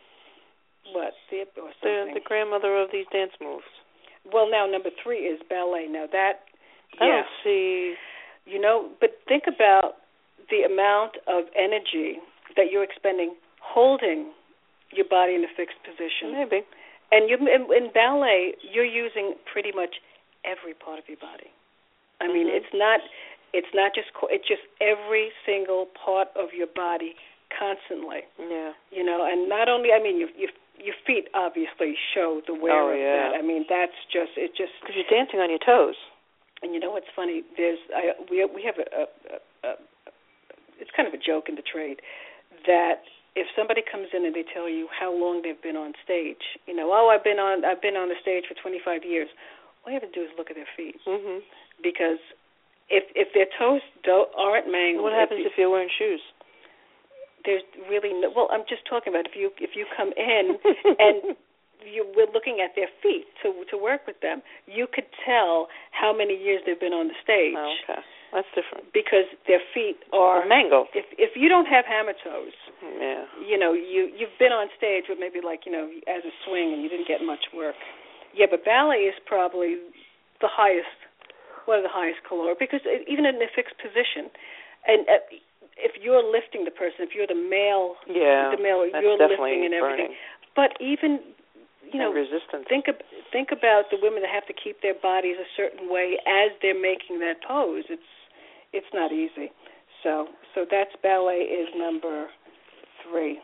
What the or the, the grandmother of these dance moves. Well, now number three is ballet. Now that I yeah. don't see. You know, but think about the amount of energy that you're expending holding your body in a fixed position. Maybe. And you in, in ballet, you're using pretty much every part of your body. I mean, mm-hmm. it's not it's not just it's just every single part of your body constantly. Yeah. You know, and not only I mean, you you your feet obviously show the wear oh, of yeah. that. I mean, that's just it. Just because you're dancing on your toes. And you know what's funny? There's I, we we have a, a, a, a it's kind of a joke in the trade that if somebody comes in and they tell you how long they've been on stage, you know, oh, I've been on I've been on the stage for twenty-five years. All you have to do is look at their feet, mm-hmm. because if if their toes don't aren't mangled. What happens if, you, if you're wearing shoes? There's really no. Well, I'm just talking about if you if you come in and you we're looking at their feet to to work with them, you could tell how many years they've been on the stage. Oh, okay, that's different. Because their feet are mangled. If if you don't have hammer toes, yeah, you know you you've been on stage with maybe like you know as a swing and you didn't get much work. Yeah, but ballet is probably the highest, one of the highest caloric because it, even in a fixed position, and. Uh, if you're lifting the person, if you're the male, yeah, the male, that's you're definitely lifting and everything. burning. But even, you know, and resistance. think think about the women that have to keep their bodies a certain way as they're making that pose. It's it's not easy. So so that's ballet is number three.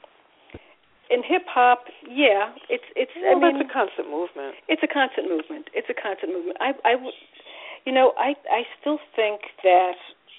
In hip hop, yeah, it's it's. Well, I mean, that's a constant movement. It's a constant movement. It's a constant movement. I I would, you know, I I still think that.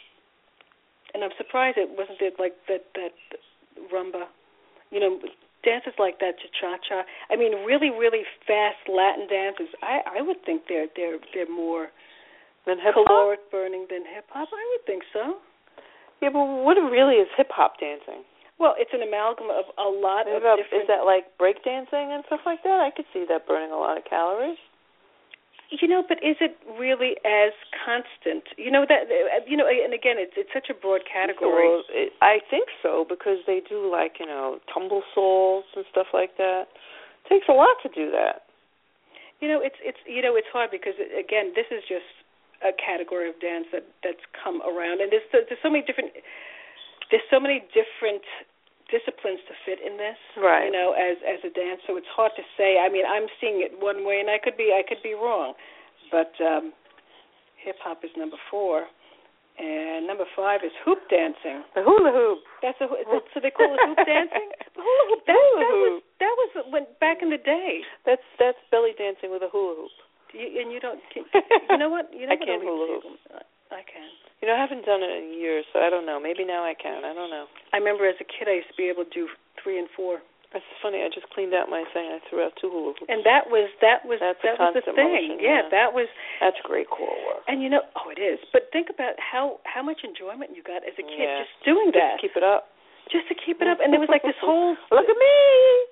And I'm surprised it wasn't it like that that rumba, you know, dances like that, cha-cha. I mean, really, really fast Latin dances. I, I would think they're they're they're more than hip caloric burning than hip hop. I would think so. Yeah, but what really is hip hop dancing? Well, it's an amalgam of a lot of about, different. Is that like break dancing and stuff like that? I could see that burning a lot of calories. You know, but is it really as constant? You know that you know, and again, it's it's such a broad category. Well, it, I think so because they do like you know tumble souls and stuff like that. It takes a lot to do that. You know, it's it's you know it's hard because again, this is just a category of dance that that's come around, and there's there's so many different there's so many different disciplines to fit in this, right? You know, as as a dance, so it's hard to say. I mean, I'm seeing it one way, and I could be I could be wrong, but um, hip hop is number four, and number five is hoop dancing. The hula hoop. That's a so they call it hoop dancing. The hula hoop. That, hula that hoop. was that was when back in the day. That's that's belly dancing with a hula hoop. You, and you don't. Can, you know what? You know I what can't hula hoop. I can. You know, I haven't done it in years, so I don't know. Maybe now I can. I don't know. I remember as a kid I used to be able to do three and four. That's funny. I just cleaned out my thing. I threw out two hula hoops. And that was that was That's that a was the constant thing. motion, yeah, yeah, that was. That's great core work. And you know, oh, it is. But think about how how much enjoyment you got as a kid yeah. just doing just that. Just keep it up. Just to keep it up, and there was like this whole. Look at me.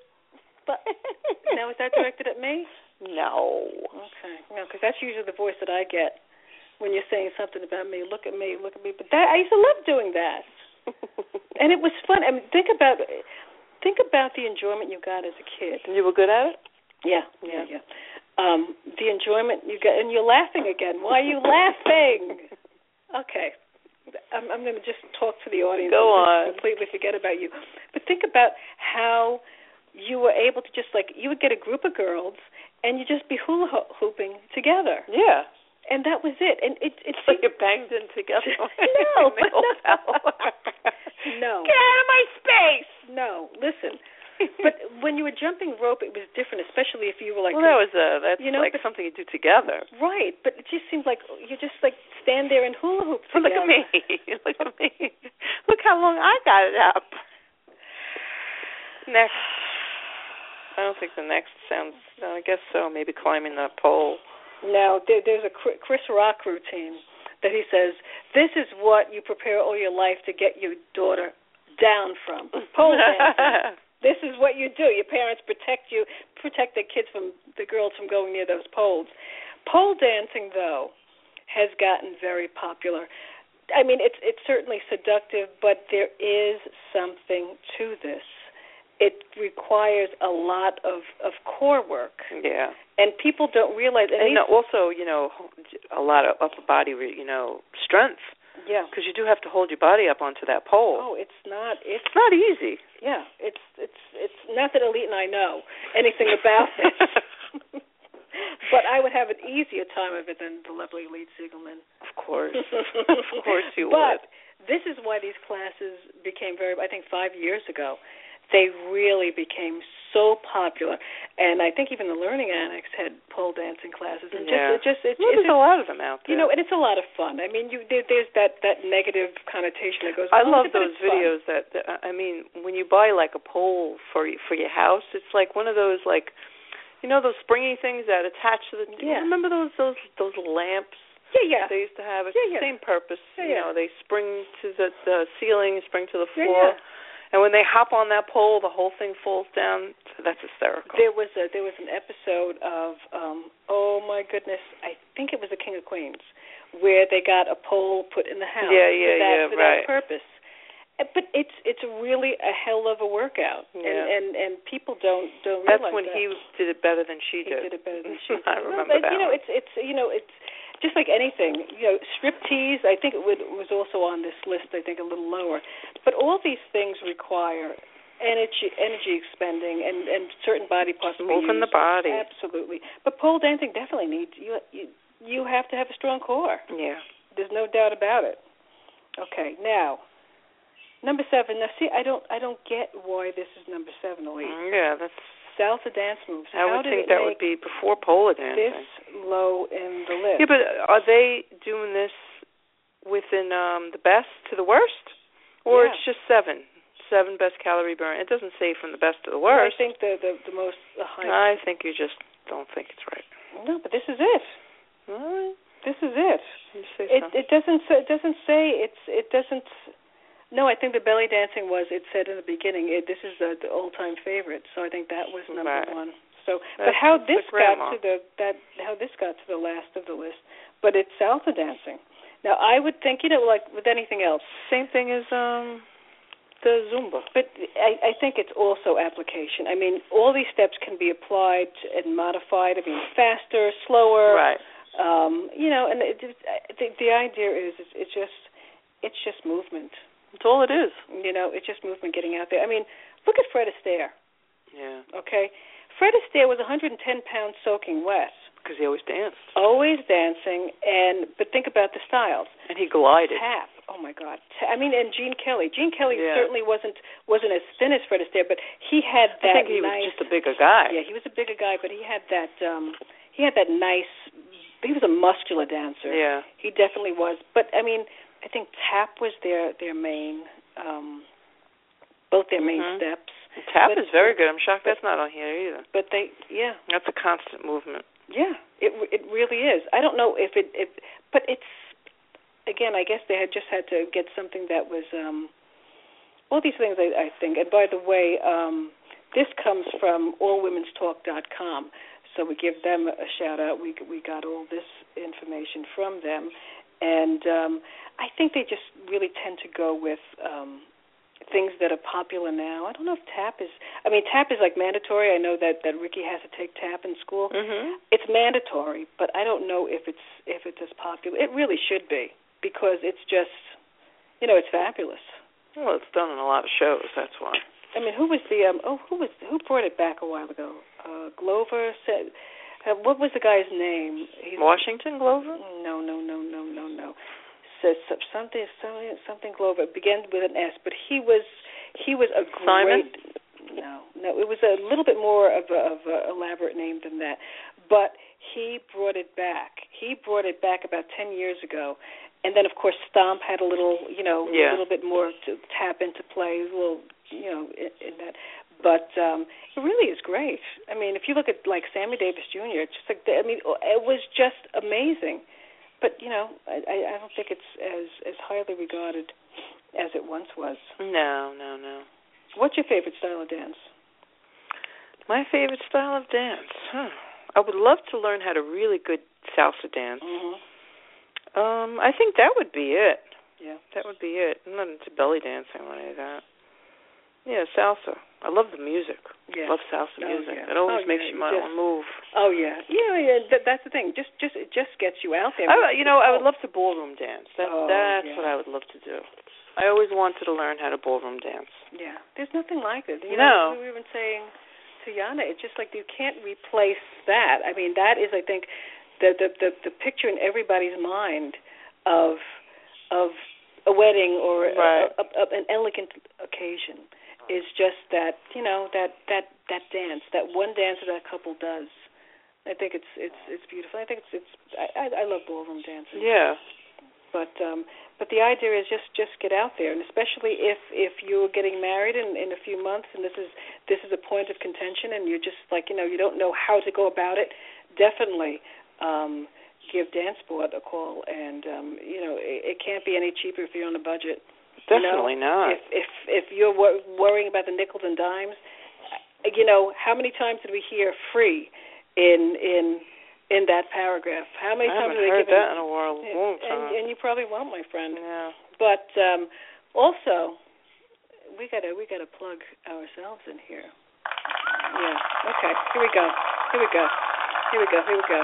But now is that directed at me? No. Okay. No, because that's usually the voice that I get when you're saying something about me. Look at me, look at me. But that I used to love doing that, and it was fun. I mean, think about think about the enjoyment you got as a kid. You were good at it? Yeah, yeah, yeah. Um, the enjoyment you got, and you're laughing again. Why are you laughing? Okay. I'm, I'm going to just talk to the audience. Go and on. Completely forget about you. But think about how you were able to just like, you would get a group of girls and you'd just be hula hooping together. Yeah. And that was it. And it, it's like you banged in together. No, but no. No. Get out of my space. No, listen. But when you were jumping rope, it was different, especially if you were like. Well, that was a that's you know, like but, something you do together. Right, but it just seemed like you just like stand there and hula hoop together. Look at me! Look at me! Look how long I got it up. Next, I don't think the next sounds. No, I guess so. Maybe climbing the pole. Now there, there's a Chris Rock routine that he says, "This is what you prepare all your life to get your daughter down from pole dancing." This is what you do. Your parents protect you, protect the kids from the girls from going near those poles. Pole dancing, though, has gotten very popular. I mean, it's it's certainly seductive, but there is something to this. It requires a lot of, of core work. Yeah. And people don't realize. And, and these, also, you know, a lot of upper body, you know, strength. Yeah. Because you do have to hold your body up onto that pole. Oh, it's not. It's, it's not easy. Yeah. It's it's it's not that Elite and I know anything about this. But I would have an easier time of it than the lovely Elite Siegelman. Of course. Of course you but would. But this is why these classes became very, I think five years ago, they really became so popular. And I think even the Learning Annex had pole dancing classes. And yeah. just, it just, it, well, there's a lot of them out there. You know, and it's a lot of fun. I mean, you there, there's that, that negative connotation that goes I along love with it, those videos that, that, I mean, when you buy like a pole for for your house, it's like one of those like, you know, those springy things that attach to the, yeah. remember those, those, those lamps? Yeah, yeah. They used to have. It's yeah, the yeah. same purpose. Yeah, you yeah. know, they spring to the, the ceiling, spring to the floor. Yeah, yeah. And when they hop on that pole, the whole thing falls down. That's hysterical. There was a, there was an episode of, um, oh my goodness, I think it was The King of Queens, where they got a pole put in the house. Yeah, yeah, for that, yeah, for right. that purpose. But it's it's really a hell of a workout, yeah. and, and and people don't don't realize That's when that. he did it better than she he did. He did it better than she did. I remember no, but, that. You know, one. it's it's you know it's just like anything. You know, striptease. I think it would, was also on this list. I think a little lower, but all these things require energy energy expending and, and certain body parts moving the body. Absolutely, but pole dancing definitely needs you. You you have to have a strong core. Yeah, there's no doubt about it. Okay, now number seven. Now, see, I don't I don't get why this is number seven, Elise. Yeah, that's salsa dance moves. I How would did think it that would make be before pole dancing. This low in the list. Yeah, but are they doing this within um, the best to the worst, or Yeah. it's just seven? Seven best calorie burn. It doesn't say from the best to the Well, worst. I think the the, the most the highest. I think you just don't think it's right. No, but this is it. All right. This is it. You say It so. it doesn't say, it doesn't say it's it doesn't. No, I think the belly dancing was. It said in the beginning. It, this is the, the old time favorite. So I think that was number Right. one. So, That's but how this the got grandma. to the that how this got to the last of the list. But it's salsa dancing. Now I would think, you know, like with anything else. Same thing as um. the Zumba. But I, I think it's also application. I mean, all these steps can be applied and modified. I mean, faster, slower. Right. Um, you know, and it, the, the idea is it's, it's just it's just movement. That's all it is. You know, it's just movement getting out there. I mean, look at Fred Astaire. Yeah. Okay, Fred Astaire was one hundred ten pounds soaking wet. Because he always danced. Always dancing, and but think about the styles. And he glided. Tap. Oh my God. I mean, and Gene Kelly. Gene Kelly Yeah. certainly wasn't wasn't as thin as Fred Astaire, but he had that. I think he nice, was just a bigger guy. Yeah, he was a bigger guy, but he had that. um He had that nice. He was a muscular dancer. Yeah. He definitely was. But I mean, I think tap was their their main, um both their main Mhm. steps. Tap But- is very good. I'm shocked that's not on here either. But they, yeah, That's a constant movement. yeah, it it really is. I don't know if it, if, but it's again. I guess they had just had to get something that was um, all these things. I, I think. And by the way, um, this comes from all women's talk dot com, so we give them a shout out. We we got all this information from them, and um, I think they just really tend to go with. Um, things that are popular now. I don't know if tap is, I mean, tap is like mandatory. I know that, that Ricky has to take tap in school. Mhm. It's mandatory, but I don't know if it's if it's as popular. It really should be because it's just, you know, it's fabulous. Well, it's done in a lot of shows, that's why. I mean, who was the um? Oh, who was who brought it back a while ago? Uh, Glover said. Uh, what was the guy's name? He's, Washington Glover? No, no, no, no, no, no. Says something, something, something Glover. It began with an S, but he was he was a Simon? great. No, no, it was a little bit more of a, of a elaborate name than that. But he brought it back. He brought it back about ten years ago, and then of course Stomp had a little, you know, yeah. a little bit more to tap into play, a little, you know, in, in that. But um, it really is great. I mean, if you look at like Sammy Davis Junior, it's just like I mean, it was just amazing. But you know, I, I don't think it's as as highly regarded as it once was. No, no, no. What's your favorite style of dance? My favorite style of dance? Huh. I would love to learn how to really good salsa dance. Mm-hmm. Um, I think that would be it. Yeah. That would be it. I'm not into belly dancing or any of that. Yeah, salsa. I love the music. Yeah. I love salsa oh, music. Yeah. It always oh, makes yeah. you want to move. Oh yeah, yeah, yeah. That, that's the thing. Just, just, it just gets you out there. I, you know, I would love to ballroom dance. That's oh, that's yeah. what I would love to do. I always wanted to learn how to ballroom dance. Yeah, there's nothing like it. You no. know, we were even saying to Yana, it's just like you can't replace that. I mean, that is, I think, the the the, the picture in everybody's mind of of a wedding or right. a, a, a, an elegant occasion is just that, you know, that, that, that dance, that one dance that that couple does. I think it's it's it's beautiful. I think it's it's I I love ballroom dancing. Yeah. But um but the idea is just just get out there, and especially if if you're getting married in in a few months and this is this is a point of contention and you're just like, you know, you don't know how to go about it, definitely um give Danceport a call, and um you know, it, it can't be any cheaper if you're on a budget. Definitely you know, not. If if if you're wor- worrying about the nickels and dimes, you know, how many times did we hear free in in in that paragraph? How many I times haven't did they heard give that it? in a while, Yeah, long and, time. and you probably won't, my friend. Yeah. But um, also, we gotta we gotta plug ourselves in here. Yeah. Okay. Here we go. Here we go. Here we go. Here we go.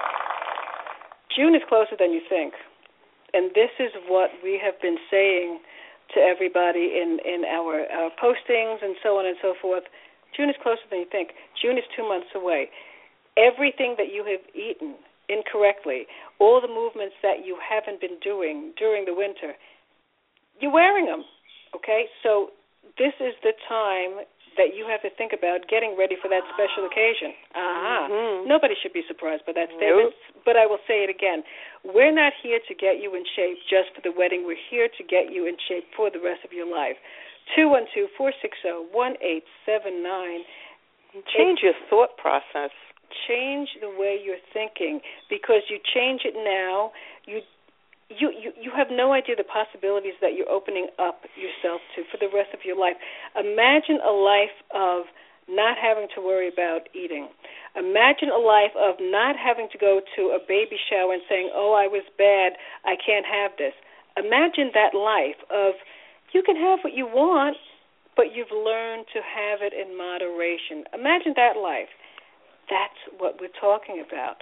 June is closer than you think, and this is what we have been saying to everybody in, in our, our postings and so on and so forth. June is closer than you think. June is two months away. Everything that you have eaten incorrectly, all the movements that you haven't been doing during the winter, you're wearing them, okay? So this is the time that you have to think about getting ready for that special occasion. Ah, mm-hmm. Nobody should be surprised by that statement, nope. But I will say it again. We're not here to get you in shape just for the wedding. We're here to get you in shape for the rest of your life. two one two, four six zero, one eight seven nine. Change your thought process. Change the way you're thinking, because you change it now, you You, you you have no idea the possibilities that you're opening up yourself to for the rest of your life. Imagine a life of not having to worry about eating. Imagine a life of not having to go to a baby shower and saying, oh, I was bad, I can't have this. Imagine that life of you can have what you want, but you've learned to have it in moderation. Imagine that life. That's what we're talking about.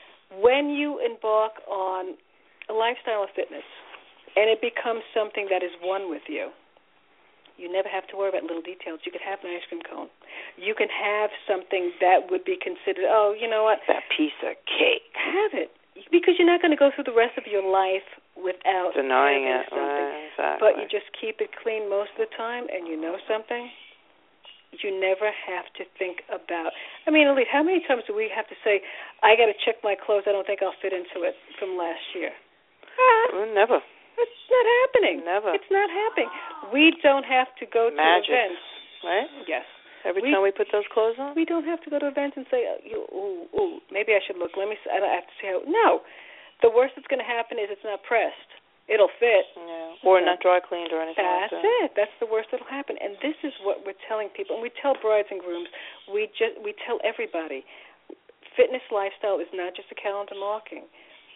When you embark on a lifestyle of fitness, and it becomes something that is one with you, you never have to worry about little details. You could have an ice cream cone. You can have something that would be considered, oh, you know what? That piece of cake. Have it. Because you're not going to go through the rest of your life without denying having it. something. Right, exactly. But you just keep it clean most of the time, and you know something? You never have to think about. I mean, Elite, how many times do we have to say, I got to check my clothes, I don't think I'll fit into it from last year? Well, never. It's not happening. Never. It's not happening. We don't have to go Magic, to events. right? Yes. Every we, time we put those clothes on? We don't have to go to events and say, oh, you, ooh, ooh, maybe I should look. Let me see. I have to see how. No. The worst that's going to happen is it's not pressed. It'll fit. Yeah. Or not dry cleaned or anything That's like that. it. That's the worst that'll happen. And this is what we're telling people. And we tell brides and grooms. We just we tell everybody. Fitness lifestyle is not just a calendar marking.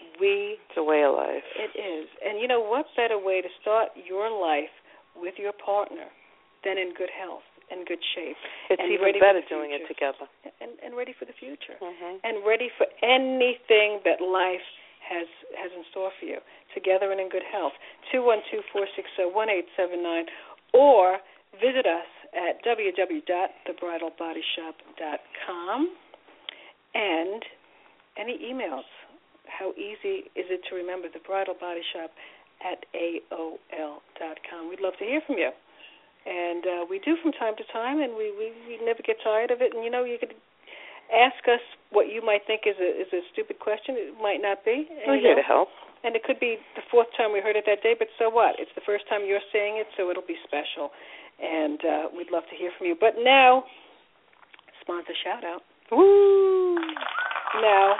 We It's a way of life. It is. And you know, what better way to start your life with your partner than in good health and good shape? It's and even better doing it together. And, and ready for the future. Mm-hmm. And ready for anything that life has has in store for you, together and in good health. two one two, four six zero, one eight seven nine. Or visit us at w w w dot the bridal body shop dot com. And any emails. How easy is it to remember? The Bridal Body Shop at A O L dot com. We'd love to hear from you. And uh, we do from time to time, and we, we, we never get tired of it. And, you know, you could ask us what you might think is a is a stupid question. It might not be. We're here to help. And it could be the fourth time we heard it that day, but so what? It's the first time you're saying it, so it'll be special. And uh, we'd love to hear from you. But now, sponsor shout-out. Woo! Now,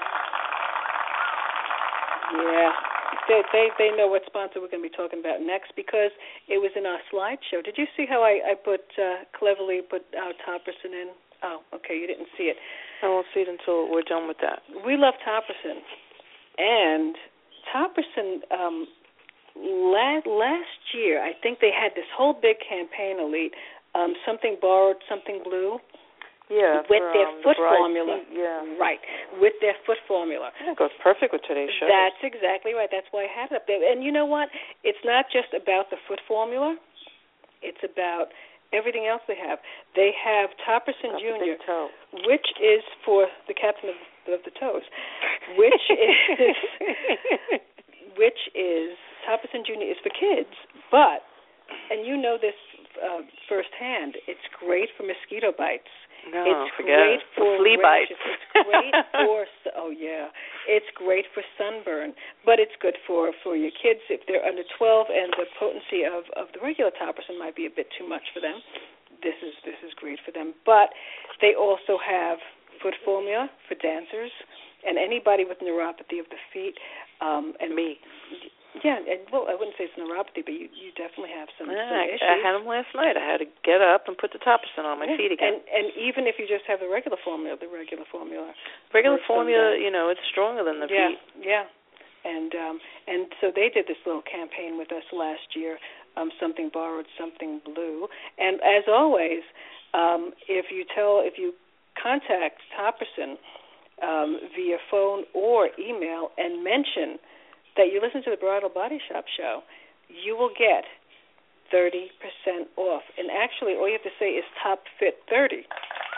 yeah, they, they they know what sponsor we're going to be talking about next because it was in our slideshow. Did you see how I, I put uh, cleverly put our Topperson in? Oh, okay, you didn't see it. I won't see it until we're done with that. We love Topperson. And Topperson, um, last, last year, I think they had this whole big campaign, Elite, um, something borrowed, something blue. Yeah, with for, their um, foot the formula. Yeah. Right, with their foot formula. That goes perfect with today's show. That's exactly right. That's why I had it up there. And you know what? It's not just about the foot formula. It's about everything else they have. They have Topperson Junior, which is for the captain of, of the toes, which is, which is, Topperson Junior is for kids, but, and you know this uh, firsthand, it's great for mosquito bites. No, it's forget great it. for flea bites. It's great for oh yeah, it's great for sunburn, but it's good for, for your kids if they're under twelve, and the potency of, of the regular Topperson might be a bit too much for them. This is this is great for them, but they also have foot formula for dancers and anybody with neuropathy of the feet. Um, and me. Yeah, and, well, I wouldn't say it's neuropathy, but you, you definitely have some, yeah, some I, issues. I had them last night. I had to get up and put the Topperson on my yeah. feet again. And, and even if you just have the regular formula, the regular formula. Regular formula, you know, it's stronger than the yeah, feet. Yeah, and um, and so they did this little campaign with us last year, um, something borrowed, something blue. And as always, um, if you tell, if you contact Topperson um, via phone or email and mention that you listen to the Bridal Body Shop show, you will get thirty percent off. And actually, all you have to say is Top Fit thirty.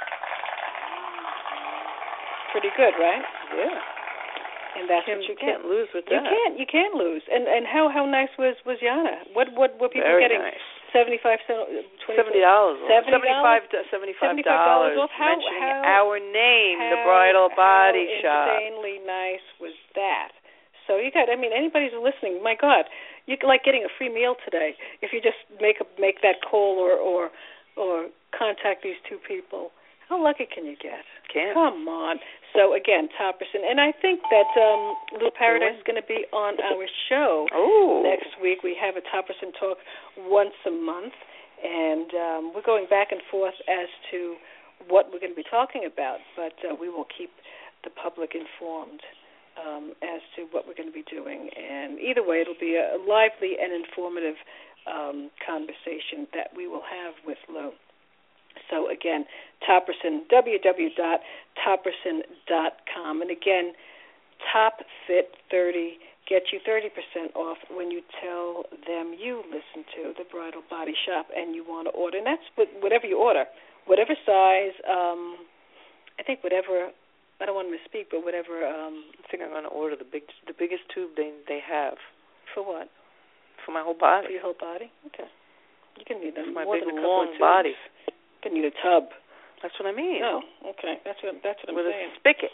Pretty good, right? Yeah. And that's you what you can't get. lose with you that. You can't. You can't lose. And and how how nice was was Yana? What what were people Very getting? Nice. Seventy-five cents, seventy dollars, seventy-five seventy-five dollars off. How, mentioning how, our name, how, the Bridal Body how Shop. How insanely nice was that? So you got, I mean, anybody's listening, my God, you like getting a free meal today if you just make a, make that call or, or or contact these two people. How lucky can you get? Can't. Come on. So again, Topperson, and I think that um, Lou Paradise is going to be on our show Ooh. next week. We have a Topperson talk once a month, and um, we're going back and forth as to what we're going to be talking about, but uh, we will keep the public informed Um, as to what we're going to be doing. And either way, it'll be a lively and informative um, conversation that we will have with Lou. So again, Topperson, w w w dot topperson dot com. And again, Top Fit thirty, get you thirty percent off when you tell them you listen to the Bridal Body Shop and you want to order. And that's whatever you order, whatever size, um, I think whatever, I don't want to misspeak, but whatever. Um, I think I'm going to order the big, the biggest tube they they have. For what? For my whole body. For your whole body? Okay. You can need a, my more big than a couple long of tubes. body. You can need a tub. That's what I mean. Oh, okay. That's what that's what I'm With saying. a spigot.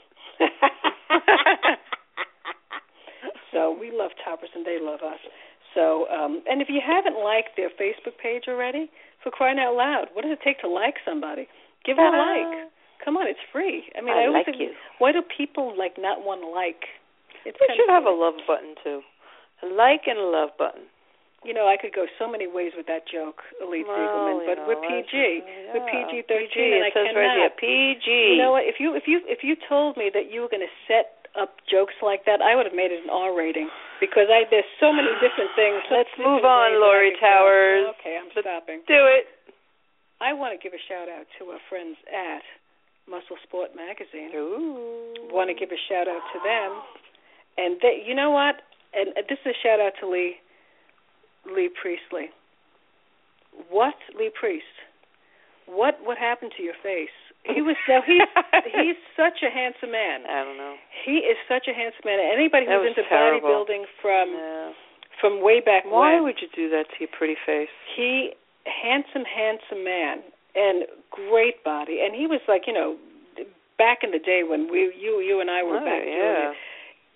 So we love Topperson. They love us. So, um, and if you haven't liked their Facebook page already, for crying out loud, what does it take to like somebody? Give them a like. Come on, it's free. I mean, I, I always like think, you. Why do people like not want to like? It's we kind should of have a love button too. A like and a love button. You know, I could go so many ways with that joke, Elite well, Siegelman, but know, we're P G. Yeah. We're P G thirteen, P G, and I it says cannot. right here, P G. You know what? If you if you if you told me that you were going to set up jokes like that, I would have made it an R rating because I there's so many different things. Let's different move on, Lori Towers. Go. Okay, I'm Let's stopping. Do it. I want to give a shout out to our friends at Muscle Sport Magazine. Ooh. Want to give a shout out to them, and they, you know what? And this is a shout out to Lee. Lee Priestley. What, Lee Priest? what what happened to your face? He was no, he's he's such a handsome man. I don't know. He is such a handsome man. Anybody That who's was into terrible. bodybuilding from Yeah. from way back Why when, would you do that to your pretty face? he handsome, handsome man and great body. And he was like, you know, back in the day when we you you and I were Oh, back yeah. doing it.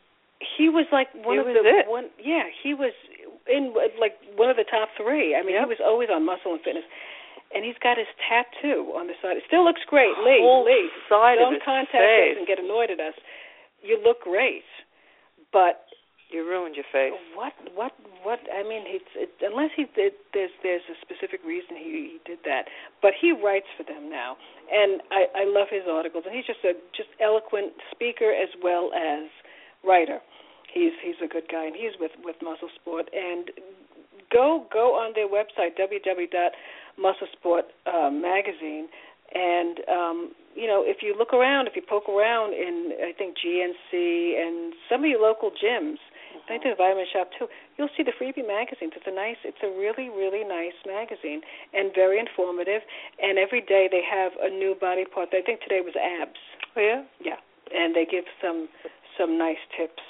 He was like one He of was the it. one. Yeah, he was in like one of the top three. I mean, Yep. he was always on Muscle and Fitness, and he's got his tattoo on the side. It still looks great, Lee. Whole Lee, side don't of his contact face. us and get annoyed at us. You look great, but You ruined your face. what? What? What? I mean, it's it, unless he did, there's there's a specific reason he, he did that. But he writes for them now, and I, I love his articles. And he's just a just eloquent speaker as well as writer. He's he's a good guy, and he's with, with Muscle Sport. And go go on their website w w w dot muscle sport magazine, and um, you know, if you look around, if you poke around in I think G N C and some of your local gyms, mm-hmm. I think the Vitamin Shop too, you'll see the Freebie magazines. It's a nice, it's a really really nice magazine and very informative. And every day they have a new body part. I think today was abs. Oh yeah. Yeah, and they give some some nice tips.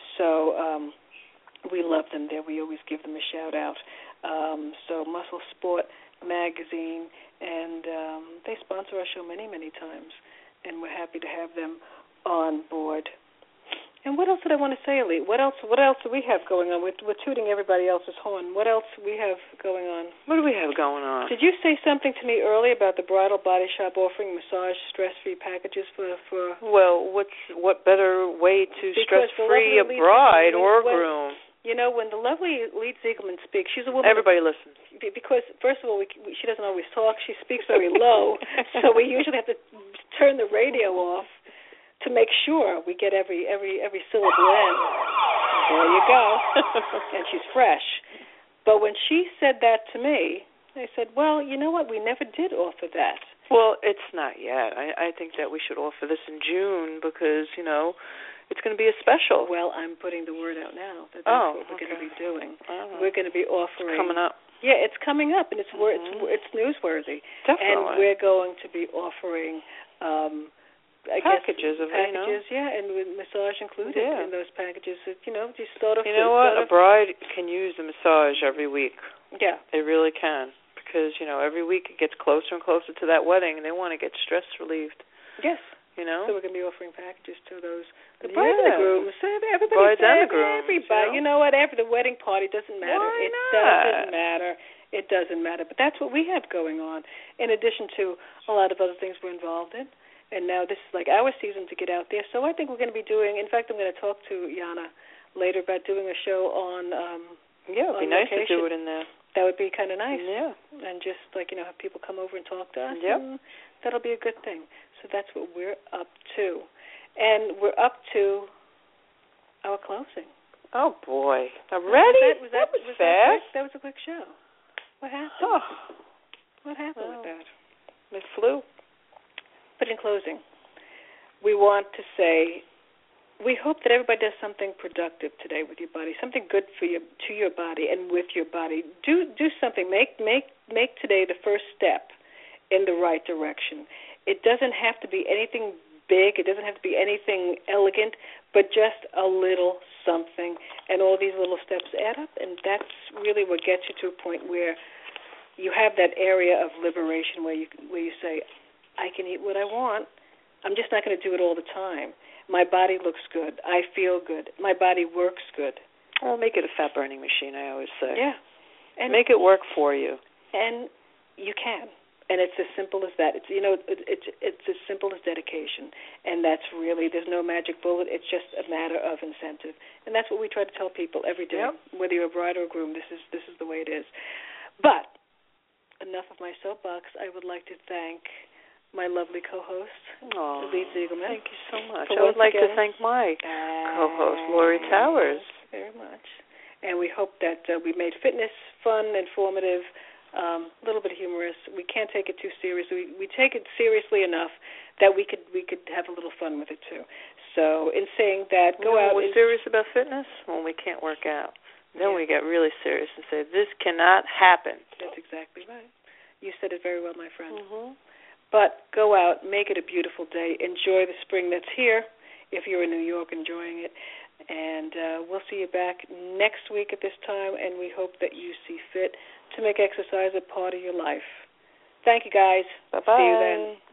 So um, we love them there. We always give them a shout out. Um, so Muscle Sport magazine, and um, they sponsor our show many, many times, and we're happy to have them on board. And what else did I want to say, Elite? What else? What else do we have going on? We're, we're tooting everybody else's horn. What else do we have going on? What do we have going on? Did you say something to me earlier about the Bridal Body Shop offering massage stress-free packages for for? Well, what's what better way to Because stress-free a the lovely bride Elise or a Ziegelman- groom? You know, when the lovely Elise Ziegelman speaks, she's a woman. Everybody listens. Because first of all, we, we, she doesn't always talk. She speaks very low, so we usually have to turn the radio off to make sure we get every every every syllable in. There you go. And she's fresh. But when she said that to me, I said, well, you know what? We never did offer that. Well, it's not yet. I, I think that we should offer this in June because, you know, it's going to be a special. Well, I'm putting the word out now that that's oh, what we're okay. going to be doing. Oh. We're going to be offering. It's coming up. Yeah, it's coming up, and it's mm-hmm. it's it's newsworthy. Definitely. And we're going to be offering um, I packages guess, of packages, you know. yeah, and with massage included yeah. in those packages. You know, just start off. You know what? A bride can use the massage every week. Yeah, they really can because you know every week it gets closer and closer to that wedding, and they want to get stress relieved. Yes. You know? So we're going to be offering packages to those, the brides yeah. and the grooms, everybody, brides and the grooms, everybody. You know? you know what? After the wedding party doesn't matter. Why it not? doesn't matter. It doesn't matter. But that's what we have going on, in addition to a lot of other things we're involved in. And now this is like our season to get out there. So I think we're going to be doing. In fact, I'm going to talk to Yana later about doing a show on. Um, yeah, it'd be nice location. to do it in there. That would be kind of nice. Yeah. And just like you know, have people come over and talk to us. Yep. And that'll be a good thing. So that's what we're up to. And we're up to our closing. Oh, boy. Already? Was that, was that, that was, was fast. That, quick? That was a quick show. What happened? Oh. What happened well, with that? It flew. But in closing, we want to say we hope that everybody does something productive today with your body, something good for your to your body and with your body. Do do something. Make make make today the first step in the right direction. It doesn't have to be anything big. It doesn't have to be anything elegant, but just a little something. And all these little steps add up, and that's really what gets you to a point where you have that area of liberation where you where you say, I can eat what I want. I'm just not going to do it all the time. My body looks good. I feel good. My body works good. Well, make it a fat-burning machine, I always say. Yeah. And make it work for you. And you can. And it's as simple as that. It's you know, it, it's it's as simple as dedication, and that's really there's no magic bullet. It's just a matter of incentive, and that's what we try to tell people every day. Yep. Whether you're a bride or a groom, this is this is the way it is. But enough of my soapbox. I would like to thank my lovely co-host, Elise Ziegelman. Thank you so much. I would like again, to thank my co-host, Lori Towers. Very much. And we hope that uh, we made fitness fun, informative. Um, a little bit humorous. We can't take it too seriously. We, we take it seriously enough that we could we could have a little fun with it too. So in saying that, go you know, out. We're serious about fitness when we can't work out. Then yeah. we get really serious and say this cannot happen. That's exactly right. You said it very well, my friend. Mm-hmm. But go out, make it a beautiful day. Enjoy the spring that's here, if you're in New York enjoying it. And uh, we'll see you back next week at this time, and we hope that you see fit to make exercise a part of your life. Thank you, guys. Bye-bye. See you then.